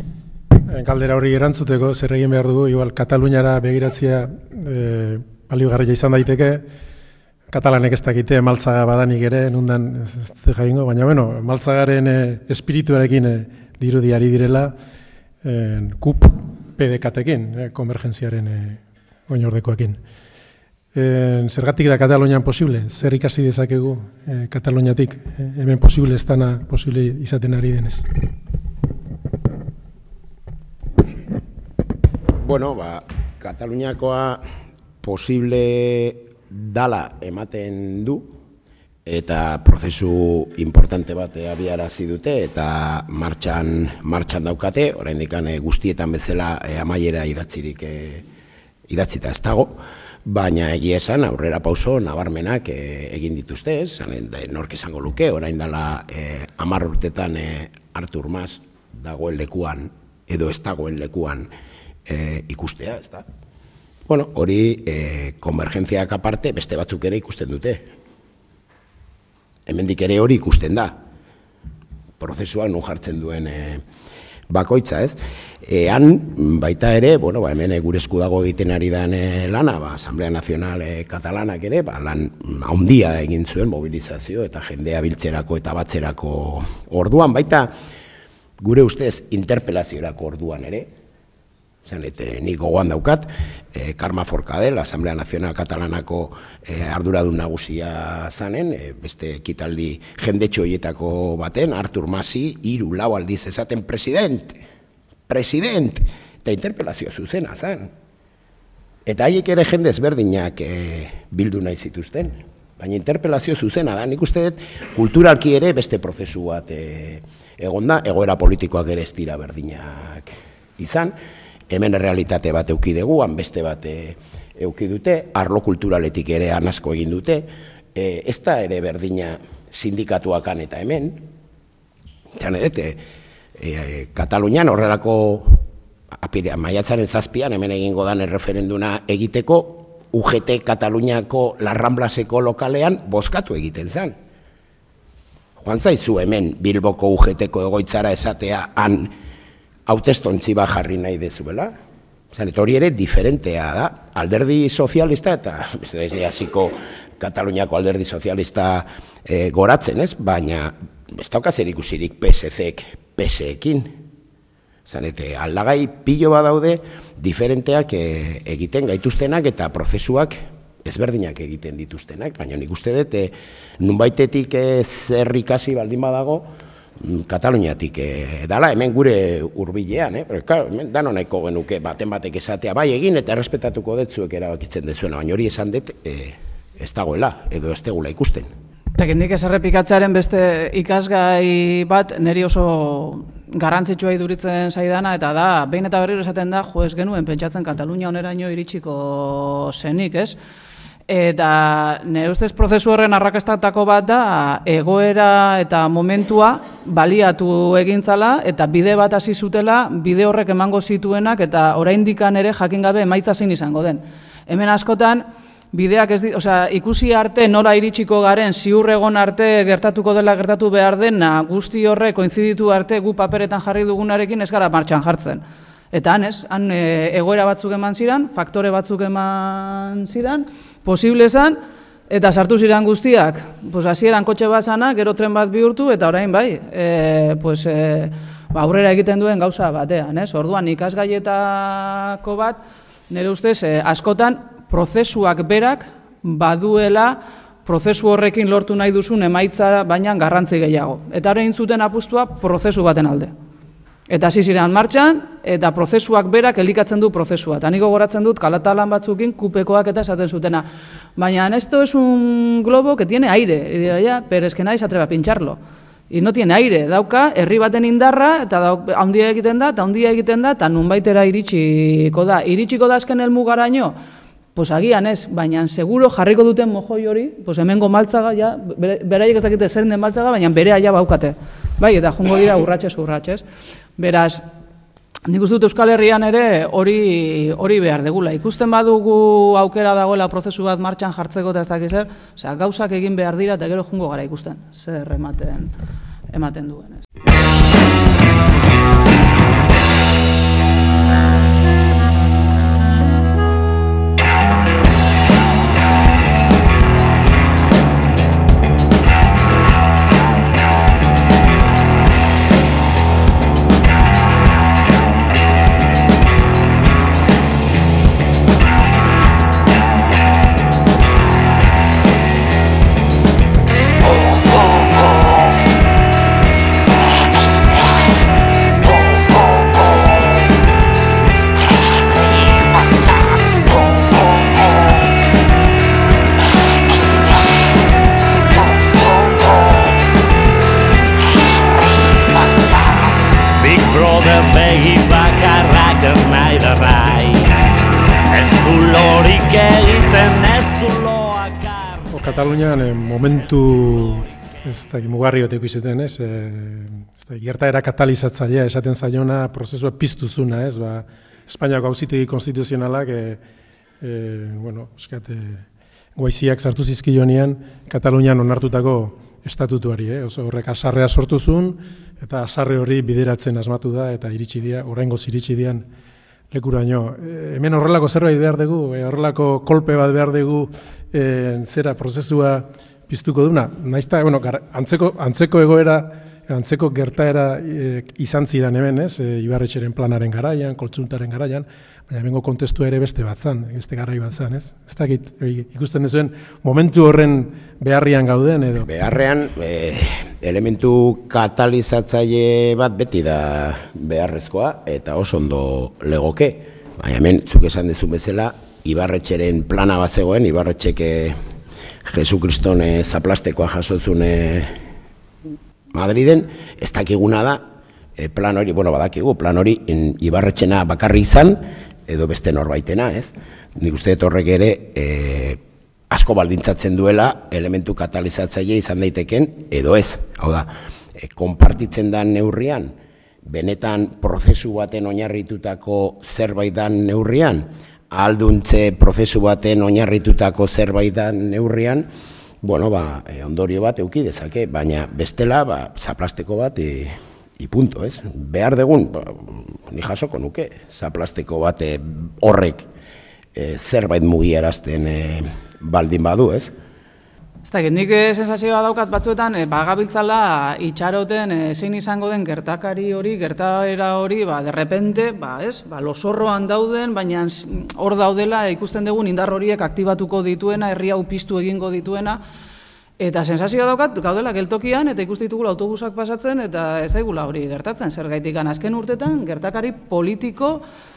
Galdera hori erantzuteko zer egin behar dugu, igual Kataluniara begiratzea baliogarria izan daiteke, katalanek ez dakite Maltzaga badanik ere, nundan ez jaingo, baina Maltzagaren espirituarekin dirudiari direla KUP PDK-tekin, konvergentziaren oinordekoekin. Zergatik da Katalunian posible? Zer ikasi dezakegu Kataluniatik? Hemen posible ez dana posible izaten ari denez. Kataluniakoa posible dala ematen du eta prozesu importante bat abiarazi dute eta martxan daukate, oraindik guztietan bezala amaiera idatzita ez dago, baina egia esan aurrera pauso nabarmenak egin dituzte, nork esango luke, orain dela 10 urtetan Artur Mas dagoen lekuan edo ez dagoen lekuan ikustea, ez da? Hori konvergentziak aparte beste batzuk ere ikusten dute. Hemendik ere hori ikusten da. Prozesuan nun jartzen duen bakoitza, ez? Han baita ere, hemen gure esku dago egiten ari den lana, Asamblea Nazional Katalanak ere, lan handia egin zuen mobilizazio eta jendea biltzerako eta batzerako orduan, baita gure ustez interpelaziorako orduan ere, nik gogoan daukat, Carme Forcadell, Asamblea Nazional Katalanako arduradun nagusia zanen, beste ekitaldi jendetxo horietako baten, Artur Masi, 3-4 aldiz esaten president, eta interpelazioa zuzena zan. Eta haiek ere jende ezberdinak bildu nahi zituzten, baina interpelazio zuzena da, nik uste dut kulturalki ere beste prozesu bat egonda, egoera politikoak ere ez dira berdinak izan, hemen realitate bat euki dugu, han beste bat euki dute, arlo kulturaletik ere asko egin dute, ez da ere berdina sindikatuakan eta hemen, zan edete, Katalunian horrelako maiatzaren 7 hemen egingo dan erreferenduna egiteko, UGT Kataluniako Larramblaseko lokalean bozkatu egiten zen. Joan zaizu hemen Bilboko UGTko egoitzara esatea han hautestontzi bat jarri nahi dezuela. Eta hori ere diferentea da. Alderdi sozialista eta hasiko Kataluniako alderdi sozialista goratzen, ez? Baina ez dauka zer ikusirik PSC-ek PSE-ekin. Aldagai pilo badaude diferenteak egiten gaituztenak eta prozesuak ezberdinak egiten dituztenak, baina nik uste dut nunbaitetik zer ikasi baldin badago Kataluniatik dala, hemen gure hurbilean, hemen dano nahiko genuke baten batek esatea bai egin eta errespetatuko dutzuek erabakitzen dezuena, baina hori esan dut ez dagoela, edo ez tegula ikusten. Tekindik ez errepikatzearen beste ikasgai bat niri oso garrantzitsua iduritzen zaidana, eta da, behin eta berriro esaten da, jo ez genuen pentsatzen Katalunia oneraino iritsiko zenik, ez? Eta nire ustez prozesu horren arrakastatako bat da, egoera eta momentua baliatu egintzala, eta bide bat hasi zutela, bide horrek emango zituenak, eta oraindikan ere jakin gabe emaitza zein izango den. Hemen askotan, bideak ikusi arte nora iritsiko garen, ziur egon arte gertatuko dela gertatu behar dena, guzti horre koinziditu arte gu paperetan jarri dugunarekin ez gara martxan jartzen. Eta han egoera batzuk eman ziren, faktore batzuk eman ziren, posible zan, eta sartu ziren guztiak. Hasieran kotxe bat zana, gero tren bat bihurtu, eta orain bai, aurrera egiten duen gauza batean. Orduan ikasgaietako bat, nire ustez, askotan, prozesuak berak baduela prozesu horrekin lortu nahi duzun emaitza baina garrantzi gehiago. Eta horrein zuten apustua prozesu baten alde. Eta hasi ziren martxan, eta prozesuak berak elikatzen du prozesua. Eta niko goratzen dut kalatalan batzukin kupekoak eta esaten zutena. Baina esto es un globo que tiene aire. Y digo, ya, pero es que nadie se atreve a pincharlo. Y no tiene aire, dauka, herri baten indarra, eta handia egiten da, eta nunbaitera iritsiko da. Iritsiko da azken helmugaraino, pues agian ez, baina seguro jarriko duten mojoi hori, pues hemengo maltzaga, ja, beraiek ez dakite zer den maltzaga, baina berea ja baukate. Bai, eta jungo dira urratsez. Beraz, nik uste dut Euskal Herrian ere hori behar degula. Ikusten badugu aukera dagoela prozesu bat martxan jartzeko eta ez dakiz zer, gauzak egin behar dira eta gero jungo gara ikusten, zer ematen duen. Katalunian momentu mugarri bat ikusten, gertaera katalizatzailea esaten zaiona prozesua piztuzuna, Espainiako auzitegi konstituzionalak goiziak sartu zizkionean Katalunian onartutako estatutuari, horrek asarrea sortu zuen eta asarre hori bideratzen asmatu da eta oraingoz iritsi dian lekuraino. Hemen horrelako zerbait behar dugu, horrelako kolpe bat behar dugu zera prozesua piztuko duna. Naizta, antzeko egoera, antzeko gertaera izan ziren hemen, Ibarretxeren planaren garaian, koltzuntaren garaian, baina hemengo kontestua ere beste bat zan, beste garai bat zan, ez? Ez dakit, ikusten duzuen, momentu horren beharrian gauden edo? Beharrean, elementu katalizatzaile bat beti da beharrezkoa, eta oso ondo legoke. Baina hemen, zuk esan dezun bezala, Ibarretxeren plana bat zegoen, Ibarretxek Jesukriston zaplastekoa jasotzune Madriden, ez dakiguna da, plan hori, badakigu, plan hori Ibarretxena bakarri izan, edo beste norbaitena, ez? Nik uste dut horrek ere asko baldintzatzen duela elementu katalizatzaile izan daiteken, edo ez. Hau da, konpartitzen da neurrian, benetan prozesu baten oinarritutako zerbait dan neurrian, ahalduntze prozesu baten oinarritutako zerbait dan neurrian, ondorio bat eduki dezake, baina bestela, zaplasteko bat, punto, ez? Behar degun, ni jasoko nuke, zaplasteko bat horrek zerbait mugiarazten baldin badu, ez? Ez da, nik sensazioa daukat batzuetan, bagabiltzala itxaroten zein izango den gertakari hori, gertaera hori, derrepente, losorroan dauden, baina hor daudela ikusten dugun indar horiek aktibatuko dituena, herria upistu egingo dituena, eta sensazioa daukat, gaudela geltokian, eta ikusten ditugula autobusak pasatzen, eta ez daigula hori gertatzen, zergaitik azken urtetan, gertakari politiko,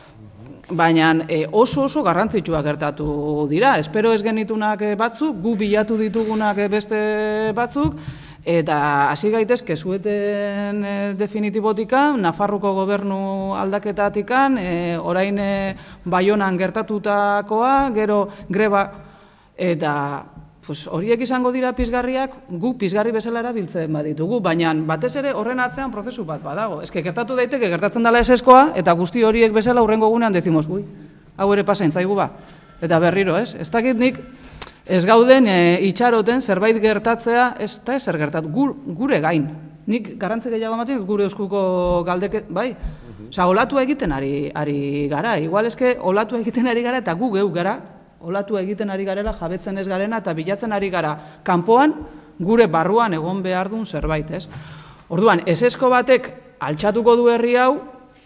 baina oso garrantzitsua gertatu dira. Espero ez genitunak batzuk, gu bilatu ditugunak beste batzuk, eta hasi gaitezke zueten definitibotika, Nafarroko gobernu aldaketatikan, orain Baionan gertatutakoa, gero greba, eta horiek izango dira pizgarriak, gu pizgarri bezala erabiltzen baditugu, baina batez ere horren atzean prozesu bat badago. Ez gertatu daiteke, gertatzen dela eseskoa, eta guzti horiek bezala hurrengo gunean decimos, hau ere pasain zaigu ba. Eta berriro, ez? Ez dakit nik ez gauden itxaroten zerbait gertatzea, ez da ezer gertatu, gure gain. Nik garrantzi gehiago ematen gure eskuko galdeket, bai? Osa, olatu egiten ari gara, igual eske olatu egiten ari gara eta gu geu gara, olatu egiten ari garela, jabetzen ez garena, eta bilatzen ari gara kanpoan, gure barruan egon behar duen zerbait, ez? Orduan, esesko batek altxatuko du herri hau,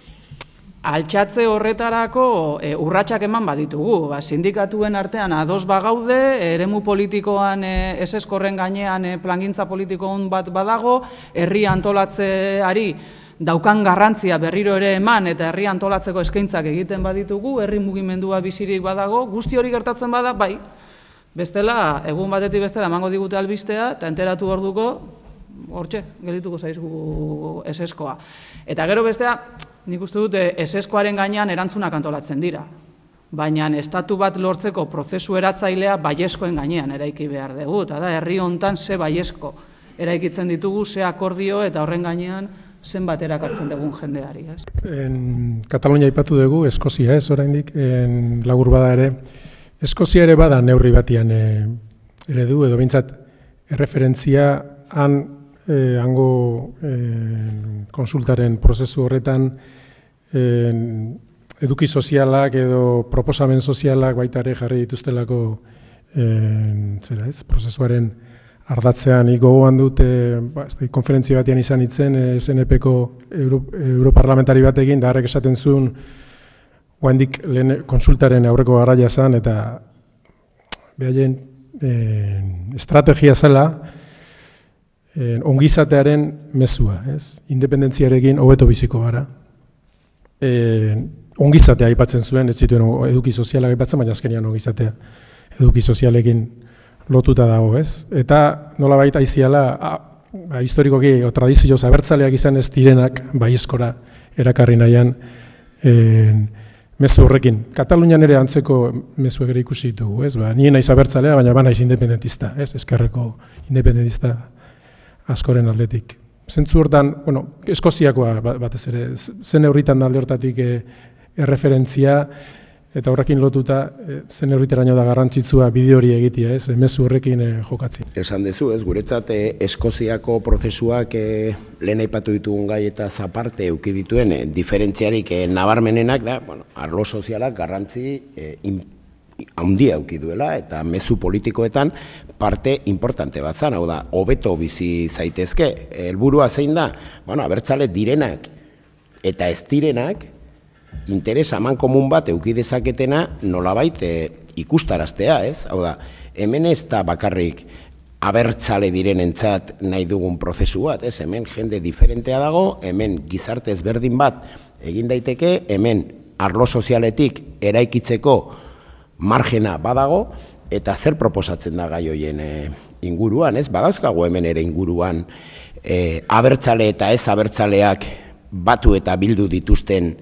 altxatze horretarako urratsak eman baditugu. Sindikatuen artean ados bagaude, eremu politikoan eseskorren gainean plangintza politiko hon bat badago, herri antolatzeari daukan garrantzia berriro ere eman eta herri antolatzeko eskaintzak egiten baditugu, herri mugimendua bizirik badago, guzti hori gertatzen bada, bai. Bestela, egun batetik bestela emango digute albistea, eta enteratu orduko, hortxe, gelituko zaizgu eseskoa. Eta gero bestea, nik uste dut eseskoaren gainean erantzunak antolatzen dira. Baina estatu bat lortzeko prozesu eratzailea baieskoen gainean eraiki behar dugu. Eta da, herri hontan ze baiesko eraikitzen ditugu, ze akordio eta horren gainean zenbat erakartzen dugun jendeari, ez? Katalunia aipatu dugu, Eskozia ez, oraindik, labur bada ere. Eskozia ere bada neurri batian eredu, edo behintzat erreferentzia hango konsultaren prozesu horretan eduki sozialak edo proposamen sozialak baita ere jarri dituztelako prozesuaren ardatzean. Gogoan dut, konferentzia batean izan itzen, SNP-ko europarlamentari batekin, da harrek esaten zuen, oandik lehen konsultaren aurreko garaia zen, eta behaien estrategia zela, ongizatearen mezua, ez? Independentziarekin hobeto biziko gara. Ongizatea aipatzen zuen, ez zituen eduki sozialak aipatzen, baina azkenean ongizatea eduki sozialekin lotuta dago, ez? Eta nolabait aiziala, historikoki o tradizioz abertzaleak izan ez direnak baieskora erakarri nahian mezu horrekin. Katalunian ere antzeko mezu ere ikusi ditugu, ez? Nien naiz abertzalea, baina ba naiz independentista, ez? Ezkerreko independentista askoren aldetik. Zentzu hortan, Eskoziakoa batez ere, zen neurritan alde hortatik erreferentzia, eta horrekin lotuta, zen neurriteraino da garrantzitsua bideo hori egitea, ez? Mezu horrekin jokatzen. Esan dezu, ez? Guretzat Eskoziako prozesuak lehen aipatu ditugun gai eta zaparte euki dituen diferentziarik nabarmenenak da, arlo sozialak garrantzi handia euki duela eta mezu politikoetan parte importante bat zan, hau da, hobeto bizi zaitezke. Helburua zein da, abertzale direnak eta ez direnak, interes aman komun bat euki dezaketena nolabait ikustaraztea, ez? Hau da, hemen ez da bakarrik abertzale direnentzat nahi dugun prozesu bat, ez? Hemen jende diferentea dago, hemen gizarte ezberdin bat egin daiteke, hemen arlo sozialetik eraikitzeko margena badago, eta zer proposatzen da gai hoien inguruan, ez? Badauzkago hemen ere inguruan abertzale eta ez abertzaleak batu eta bildu dituzten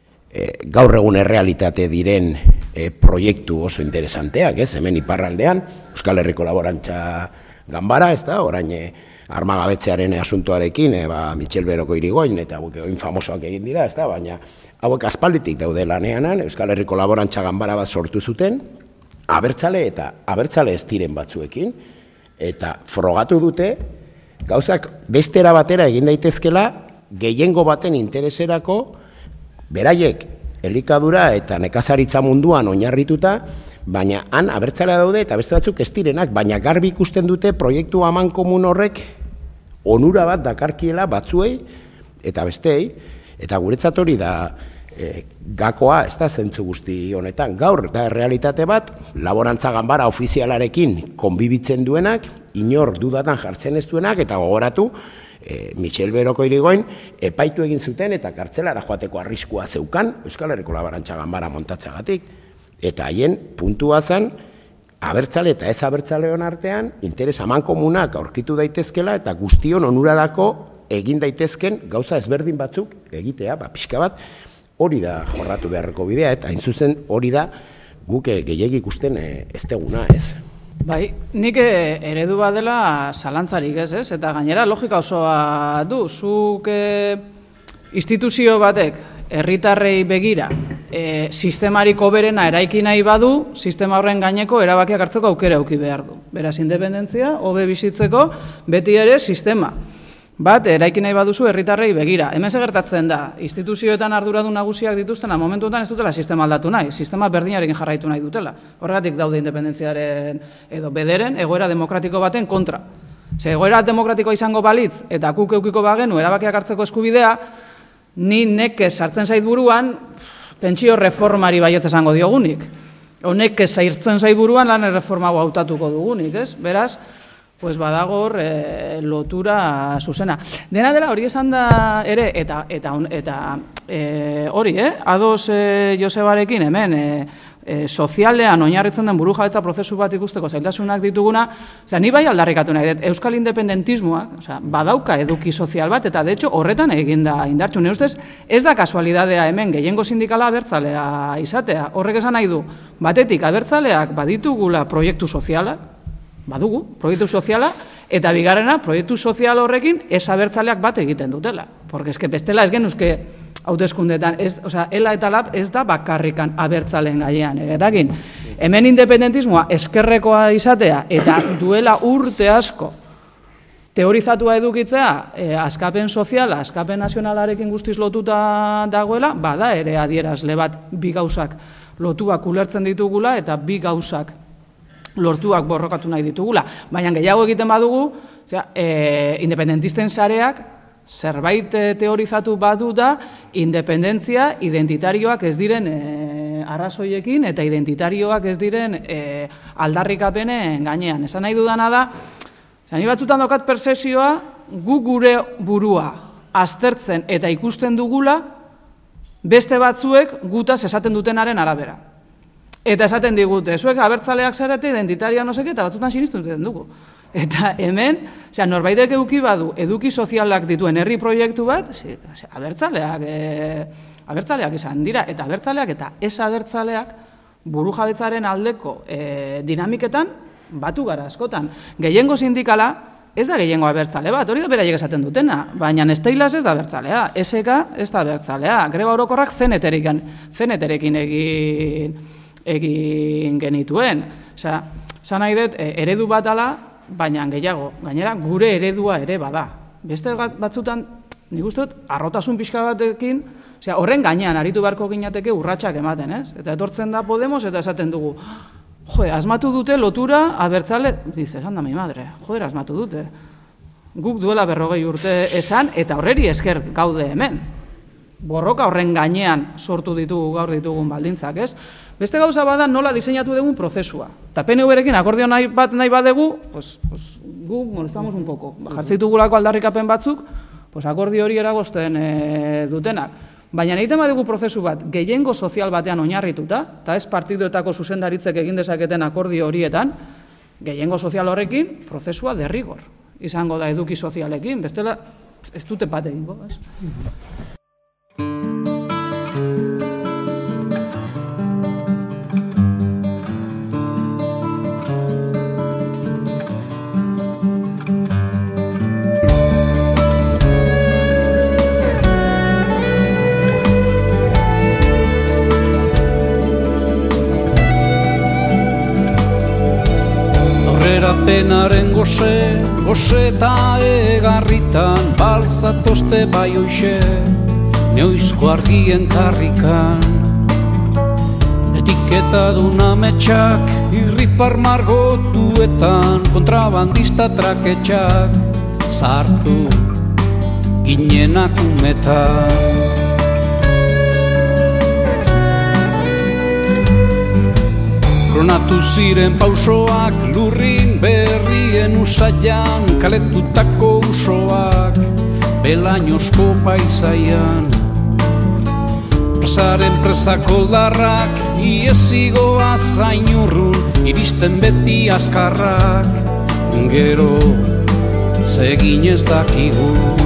gaur egun errealitate diren proiektu oso interesanteak, hemen iparraldean, Euskal Herriko Laborantza Ganbara, ez da, orain armagabetzearen asuntoarekin, Michel Beroko Irigoyen, eta oin famosoak egin dira, ez da, baina hauek aspalditik daude lanean, Euskal Herriko Laborantza Ganbara bat sortu zuten, abertzale eta abertzale ez diren batzuekin, eta frogatu dute, gauzak bestera batera egin daitezkela, gehiengo baten intereserako, beraiek elikadura eta nekazaritza munduan oinarrituta, baina han abertzalea daude eta beste batzuk ez direnak, baina garbi ikusten dute proiektu amankomun horrek onura bat dakarkiela batzuei eta besteei, eta guretzat hori da gakoa, ez da zentzu guzti honetan, gaur da realitate bat, Laborantza Ganbara ofizialarekin konbibitzen duenak, inor dudatan jartzen ez duenak, eta gogoratu, Michel Beroko Irigoyen epaitu egin zuten eta kartzelara joateko arriskua zeukan Euskal Herriko Laborantza Ganbara montatzagatik. Eta haien puntua zen, abertzale eta ez abertzaleon artean, interes amankomunak aurkitu daitezkela eta guztion onurarako egin daitezken gauza ezberdin batzuk egitea, pixka bat, hori da jorratu beharreko bidea, eta hain zuzen hori da guk gehiegi ikusten ez deguna, ez? Bai, nik eredu bat dela zalantzarik ez, eta gainera logika osoa du, zuk instituzio batek herritarrei begira sistemarik hoberena eraiki nahi badu, sistema horren gaineko erabakiak hartzeko aukera eduki behar du. Beraz, independentzia, hobe bizitzeko, beti ere sistema bat eraiki nahi baduzu herritarrei begira. Hemen gertatzen da, instituzioetan arduradun nagusiak dituztena momentuetan ez dutela sistema aldatu nahi, sistema berdinarekin jarraitu nahi dutela. Horregatik daude independentziaren edo bederen egoera demokratiko baten kontra. Ze egoera demokratikoa izango balitz eta guk eukiko bagenu erabakiak hartzeko eskubidea, ni nekez sartzen zait buruan pentsio reformari baietz esango diogunik. Honek zairtzen zait buruan lan erreforma hautatuko dugunik, ez? Beraz, pues badagor lotura zuzena. Dena dela hori esan da ere, eta hori, ados Josebarekin hemen, sozialean oinarritzen den burujabetza prozesu bat ikusteko zailtasunak dituguna, ni bai aldarrikatu nahi dut, euskal independentismoak, badauka eduki sozial bat, eta de hecho horretan eginda indartsu. Nire ustez, ez da kasualidadea hemen gehiengo sindikala abertzalea izatea. Horrek esan nahi du, batetik abertzaleak baditugula proiektu sozialak, badugu, proiektu soziala, eta bigarrena, proiektu sozial horrekin ez abertzaleak bat egiten dutela. Porque eske bestela ez genuzke hauteskundetan, ela eta lab ez da bakarrikan abertzaleen gainean eragin. Hemen independentismoa eskerrekoa izatea eta duela urte asko teorizatua edukitzea, askapen soziala, askapen nazionalarekin guztiz lotuta dagoela, bada ere adierazle bat bi gauzak lotuak ulertzen ditugula eta bi gauzak lortuak borrokatu nahi ditugula. Baina gehiago egiten badugu, independentisten sareak zerbait teorizatu badu da independentzia identitarioak ez diren arrazoiekin eta identitarioak ez diren aldarrikapenen gainean. Esan nahi dudana da, ni batzutan daukat perzesioa gu gure burua aztertzen eta ikusten dugula beste batzuek gutaz esaten dutenaren arabera. Eta esaten digute, zuek abertzaleak zarete identitaria no seke eta batzutan sinistu duten dugu. Eta hemen, norbaitek eduki badu, eduki sozialak dituen herri proiektu bat, abertzaleak izan dira, eta abertzaleak eta ez abertzaleak burujabetzaren aldeko dinamiketan batu gara askotan. Gehiengo sindikala ez da gehiengo abertzale bat, hori da beraiek esaten dutena, baina Nesteilaz ez da abertzalea, SK ez da abertzalea, greba orokorrak zeneterekin egin genituen. Zan nahi dut, eredu bat dela, baina gehiago, gainera gure eredua ere bada. Beste batzutan, nik uste dut, arrotasun pixka batekin, horren gainean aritu beharko ginateke urratsak ematen, ez? Eta etortzen da Podemos eta esaten dugu, asmatu dute lotura abertzale, dice, esan da mi madre, asmatu dute. Guk duela 40 urte esan, eta horreri esker gaude hemen. Borroka horren gainean sortu ditugu gaur ditugun baldintzak, ez? Beste gauza bada nola diseinatu dugun prozesua. Eta PNV-rekin akordio nahi badegu, guk molestamos un poco. Jartzen ditugulako aldarrikapen batzuk, akordio hori eragozten dutenak. Baina egiten badugu prozesu bat gehiengo sozial batean oinarrituta, eta ez partiduetako zuzendaritzek egin dezaketen akordio horietan, gehiengo sozial horrekin prozesua derrigor izango da eduki sozialekin, bestela ez dute bat egingo, ez? penaren goze eta egarritan, balzatoste bai hoxe, neoizko argien karrikan. Etiketa duna metxak, irrifar margotuetan, kontrabandista traketxak, zartu ginenak umetan. Kronatu ziren pausoak, lurrin berrien usaian, kaletutako usoak, belainozko paisaian. Presaren presako darrak, iezigoa zainurrun, iristen beti azkarrak, gero zegin ez dakigu.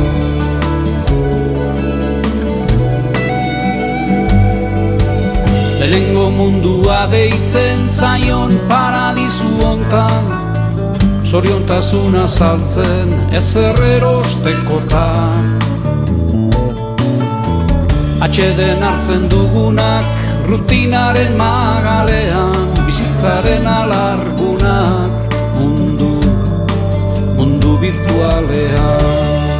Lehengo mundua deitzen zaion paradisu hontan, zoriontasuna saltzen ezer erostekotan. Atxeden hartzen dugunak, rutinaren magalean, bizitzaren alargunak, mundu virtualean.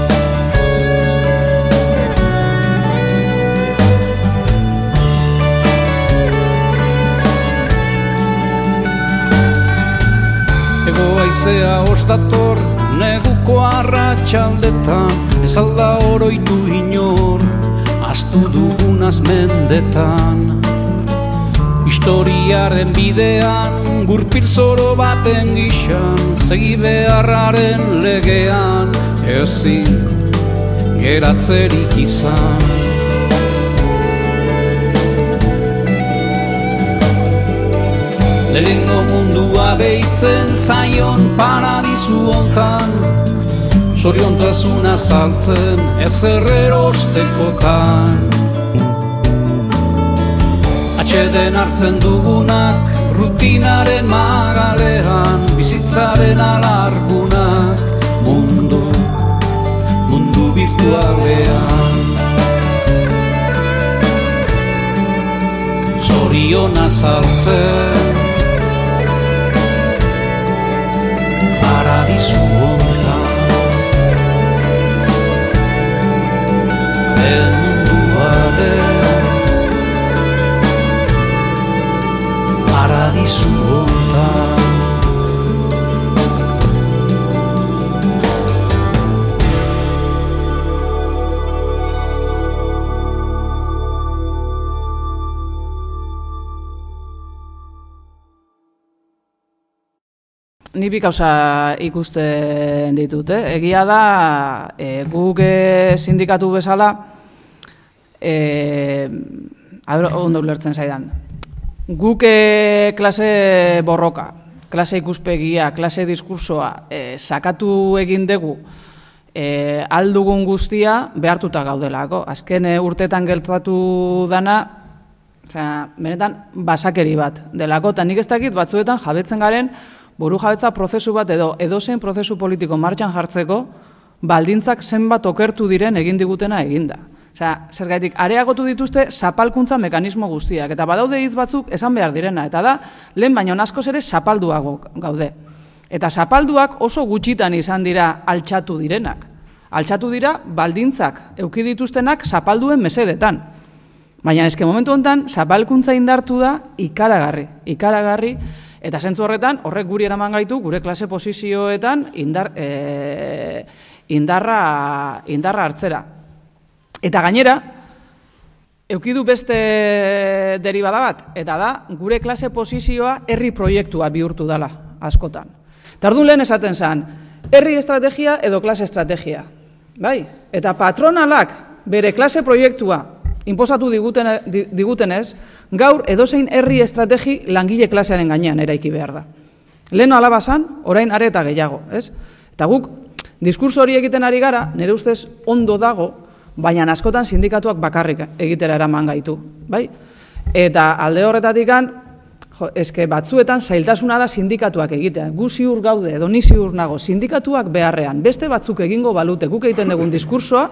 Ego aizea osdator, neguko arratsaldetan, ez alda oroitu inor, astu dugunaz mendetan. Historiaren bidean, gurpil zoro baten gixan, segi beharraren legean, ezin geratzerik izan. Lehengo mundua deitzen zaion paradisu hontan, zoriontasuna saltzen ezer erostekotan. Atxeden hartzen dugunak, rutinaren magalean, bizitzaren alargunak, mundu virtualean. Zoriona saltzen paradisu hontan, mundua den paradisu hontan. Ni bi gauza ikusten ditut. Egia da, guk sindikatu bezala, ondo ulertzen zaidan. Guk klase borroka, klase ikuspegia, klase diskursoa sakatu egin dugu aldugun guztia behartuta gaudelako. Azken urtetan gertatu dana, benetan basakeri bat delako, eta nik ez dakit batzuetan jabetzen garen buru jabetza prozesu bat edozein prozesu politiko martxan jartzeko baldintzak zenbat okertu diren egin digutena eginda. Zergatik, areagotu dituzte zapalkuntza mekanismo guztiak, eta badaude hitz batzuk esan behar direna, eta da, lehen baino askoz ere zapalduago gaude. Eta zapalduak oso gutxitan izan dira altxatu direnak. Altxatu dira baldintzak eduki dituztenak zapalduen mesedetan. Baina eske momentu honetan zapalkuntza indartu da ikaragarri, eta zentzu horretan, horrek guri eraman gaitu, gure klase posizioetan indarra hartzera. Eta gainera, eduki du beste deribada bat, eta da, gure klase posizioa herri proiektua bihurtu dela askotan. Eta orduan lehen esaten zen, herri estrategia edo klase estrategia. Bai? Eta patronalak bere klase proiektua inposatu digutenez, gaur edozein herri estrategi langile klasearen gainean eraiki behar da. Lehen alaba zan, orain are eta gehiago, ez? Eta guk, diskurso hori egiten ari gara, nire ustez ondo dago, baina askotan sindikatuak bakarrik egitera eraman gaitu, bai? Eta alde horretatikan, eske batzuetan zailtasuna da sindikatuak egitea. Gu ziur gaude, edo ni ziur nago, sindikatuak beharrean, beste batzuk egingo balute, guk egiten dugun diskursoa,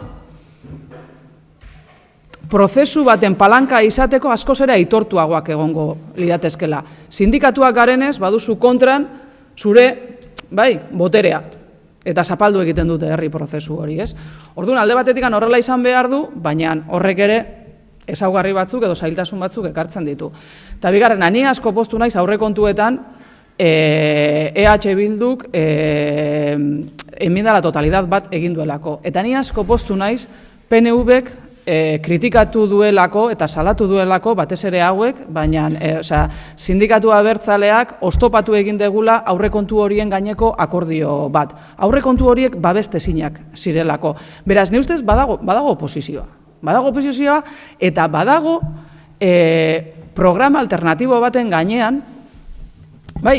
prozesu baten palanka izateko askoz ere aitortuagoak egongo liratezkela. Sindikatuak garenez, baduzu kontran, zure bai, boterea. Eta zapaldu egiten dute herri prozesu hori, ez? Orduan, alde batetik horrela izan behar du, baina horrek ere ezaugarri batzuk edo zailtasun batzuk ekartzen ditu. Eta bigarren, ni asko poztu naiz aurrekontuetan EH Bilduk enmienda a la totalidad bat egin duelako. Eta ni asko poztu naiz PNVk kritikatu duelako eta salatu duelako batez ere hauek, baina sindikatu abertzaleak ostopatu egin degula aurrekontu horien gaineko akordio bat. Aurrekontu horiek babestezinak zirelako. Beraz, ni ustez badago oposizioa. Badago oposizioa eta badago programa alternatibo baten gainean, bai,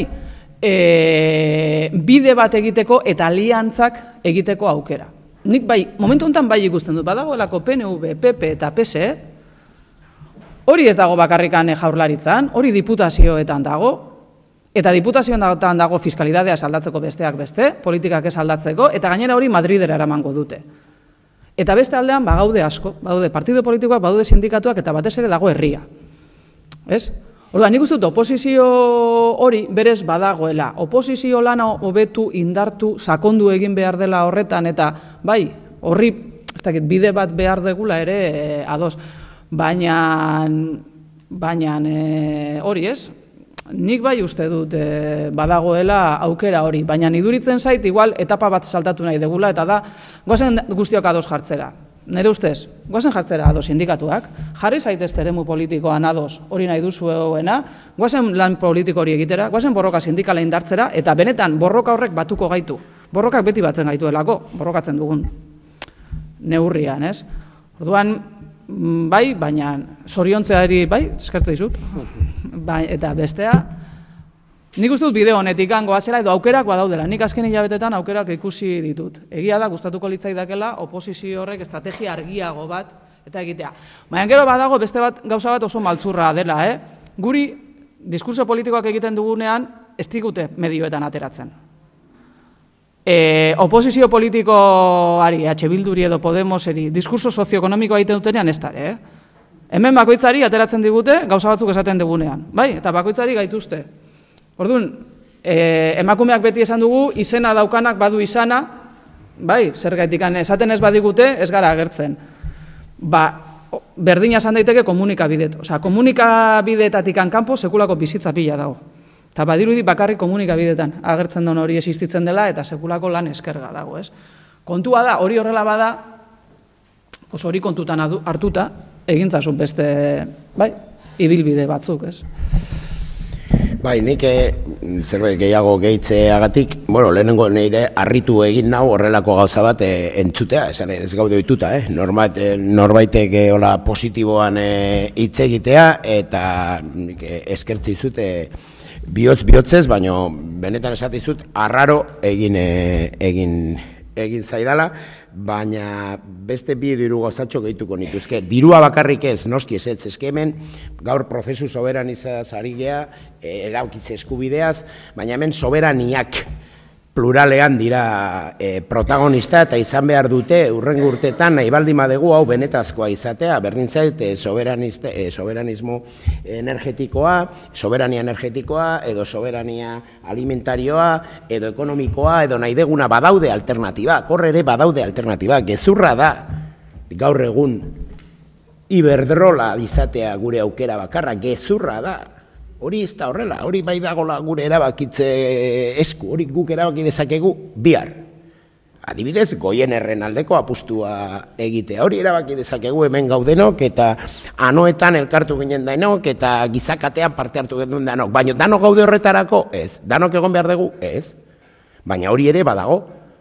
bide bat egiteko eta aliantzak egiteko aukera. Nik bai, momentu honetan bai ikusten dut, badagoelako PNV, PP eta PSE, hori ez dago bakarrikan Jaurlaritzan, hori diputazioetan dago, eta diputazioetan dago fiskalidadea aldatzeko besteak beste, politikak ez aldatzeko, eta gainera hori Madridera eramango dute. Eta beste aldean bagaude asko, badaude partido politikoak, badaude sindikatuak, eta batez ere dago herria. Ez? Orduan, nik uste dut oposizio hori berez badagoela. Oposizio lana hobetu, indartu, sakondu egin behar dela horretan, eta bai, horri, ez dakit, bide bat behar degula ere ados. Baina hori ez, nik bai uste dut badagoela aukera hori, baina iduritzen zait, igual etapa bat saltatu nahi degula, eta da, goazen guztiok ados jartzera. Nere ustez, goazen jartzera ados sindikatuak, jarri zaitezte eremu politikoan ados hori nahi duzuena, goazen lan politiko hori egitera, goazen borroka sindikala indartzera, eta benetan borroka horrek batuko gaitu. Borrokak beti batzen gaituelako, borrokatzen dugun neurrian, ez? Orduan, bai, baina zoriontzeari, bai, eskertze dizut, eta bestea, nik uste dut bideo honetik goazela edo aukerak badaudela. Nik azken hilabetetan aukerak ikusi ditut. Egia da, gustatuko litzaidakela oposizio horrek estrategia argiago bat eta egitea. Baina gero badago beste bat gauza bat oso maltzurra dela. Guri diskurso politikoak egiten dugunean ez digute medioetan ateratzen. Oposizio politikoari, Bilduri edo Podemoseri, diskurso sozioekonomikoa egiten dutenean ez dara. Hemen bakoitzari ateratzen digute gauza batzuk esaten dugunean. Bai, eta bakoitzari gaituzte. Orduan, emakumeak beti esan dugu, izena daukanak badu izana, bai, zergaitik esaten ez badigute, ez gara agertzen. Berdina esan daiteke komunikabidet. Osea, komunikabideetatik kanpo sekulako bizitza pila dago. Eta badirudi bakarrik komunikabidetan agertzen den hori existitzen dela, eta sekulako lan eskerga dago, ez? Kontua da, hori horrela bada, oso hori kontutan hartuta, egintzazun beste, bai, ibilbide batzuk, ez? Bai, nik zerbait gehiago gehitzeagatik, lehenengo nire harritu egin nau horrelako gauza bat entzutea, esan ez gaude ohituta, norbaitek hola positiboan hitz egitea, eta eskertzi zut bihotzez, baina benetan esatizut arraro egin zaidala, baina beste bi diru gauzatxo gehituko nituzke. Dirua bakarrik ez, noski ez hemen, gaur prozesu soberanizaz ari gea, eraukitze eskubideaz, baina hemen soberaniak pluralean dira protagonista eta izan behar dute urrengo urtetan nahi baldin badegu hau benetazkoa izatea, berdin zait soberanismo energetikoa, soberania energetikoa, edo soberania alimentarioa, edo ekonomikoa, edo nahi deguna badaude alternatiba, horre ere badaude alternatiba, gezurra da gaur egun Iberdrola izatea gure aukera bakarra, gezurra da. Hori ez da horrela, hori bai dagoela gure erabakitze esku, hori guk erabaki dezakegu bihar. Adibidez, Goienerren aldeko apustua egitea, hori erabaki dezakegu hemen gaudenok, eta anoetan elkartu ginen dainok, eta gizakatean parte hartu genuen danok. Baina danok gaude horretarako, ez. Danok egon behar dugu, ez. Baina hori ere badago,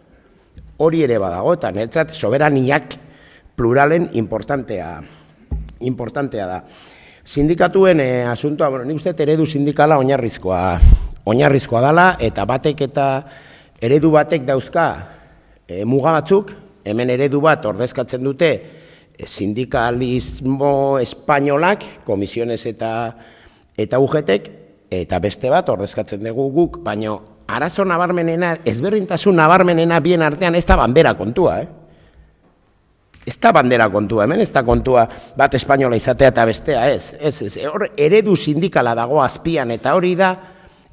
eta niretzat soberaniak pluralen importantea da. Sindikatuen asuntoa, nik uste eredu sindikala oinarrizkoa dela, eta batek eta eredu batek dauzka muga batzuk, hemen eredu bat ordezkatzen dute sindikalismo espainolak, komisiones eta UGTek, eta beste bat ordezkatzen dugu guk, baina arazo nabarmenena, ezberdintasun nabarmenena bien artean ez da bandera kontua, Ez da bandera kontua, hemen ez da kontua bat espainola izatea eta bestea, ez. Hor eredu sindikala dago azpian, eta hori da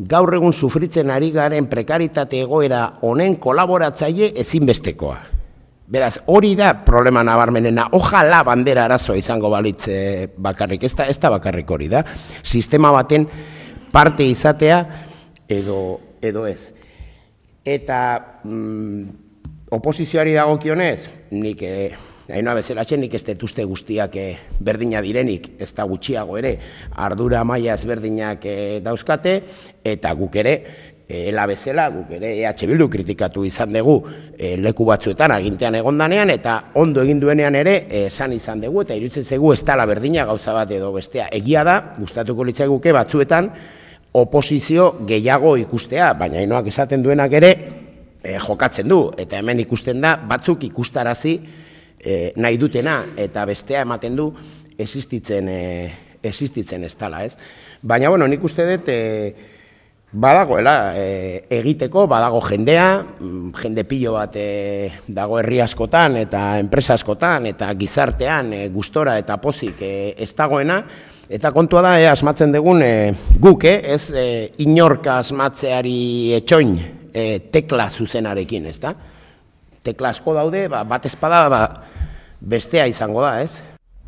gaur egun sufritzen ari garen prekaritate egoera honen kolaboratzaile ezinbestekoa. Beraz, hori da problema nabarmenena, ojala bandera arazoa izango balitz bakarrik, ez da bakarrik hori da, sistema baten parte izatea edo ez. Eta oposizioari dagokionez, nik Ainhoa bezalatzen nik ez detuzte guztiak berdina direnik, ez da gutxiago ere, ardura maila ezberdinak dauzkate, eta guk ere, ela bezala, guk ere EH Bildu kritikatu izan dugu leku batzuetan agintean egondanean, eta ondo egin duenean ere esan izan dugu, eta iruditzen zaigu ez dela berdina gauza bat edo bestea. Egia da, gustatuko litzaiguke batzuetan oposizio gehiago ikustea, baina Ainhoak esaten duenak ere jokatzen du, eta hemen ikusten da batzuk ikustarazi nahi dutena, eta bestea ematen du existitzen ez dela, ez? Baina, bueno, nik uste dut badagoela egiteko, badago jendea, jende pilo bat dago herri askotan, eta enpresa askotan, eta gizartean gustora eta pozik ez dagoena, eta kontua da, asmatzen dugun guk, ez inorka asmatzeari etxoin tekla zuzenarekin, ez da? Tekla asko daude, bat ezpada bestea izango da, ez?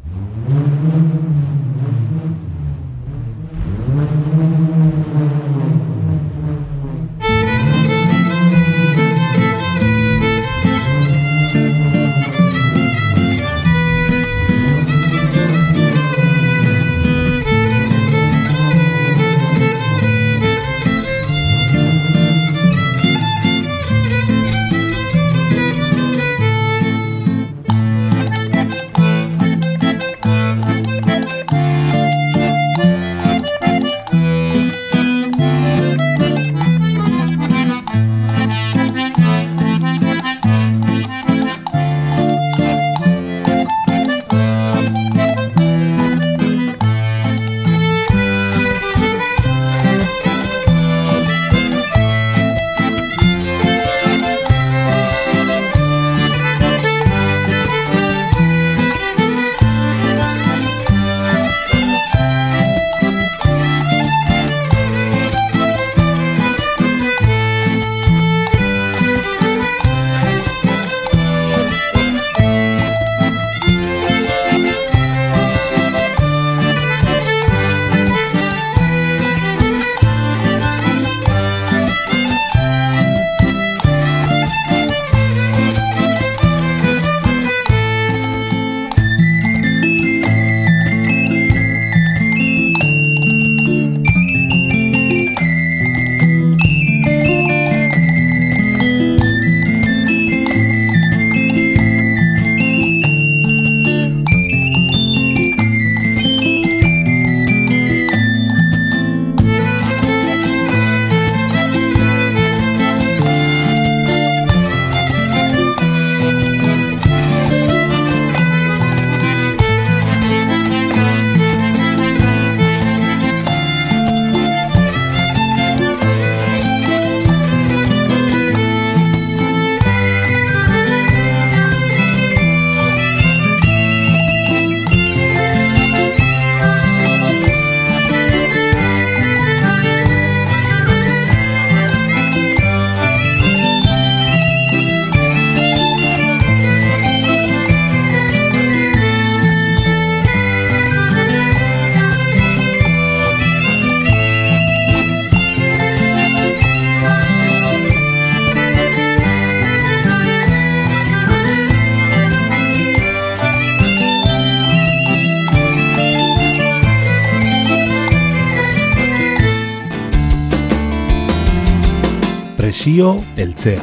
Presio heltzea.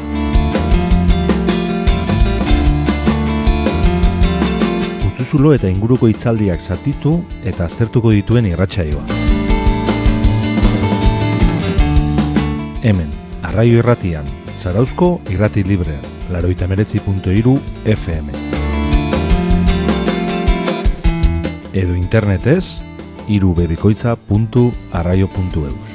Utzuzulo eta inguruko hitzaldiak zatitu eta aztertuko dituen irratsaioa. Hemen, Arraio Irratian, Zarauzko Irrati Librea, 89.3 FM. Edo internetez, irubebikoitza.arraio.eus.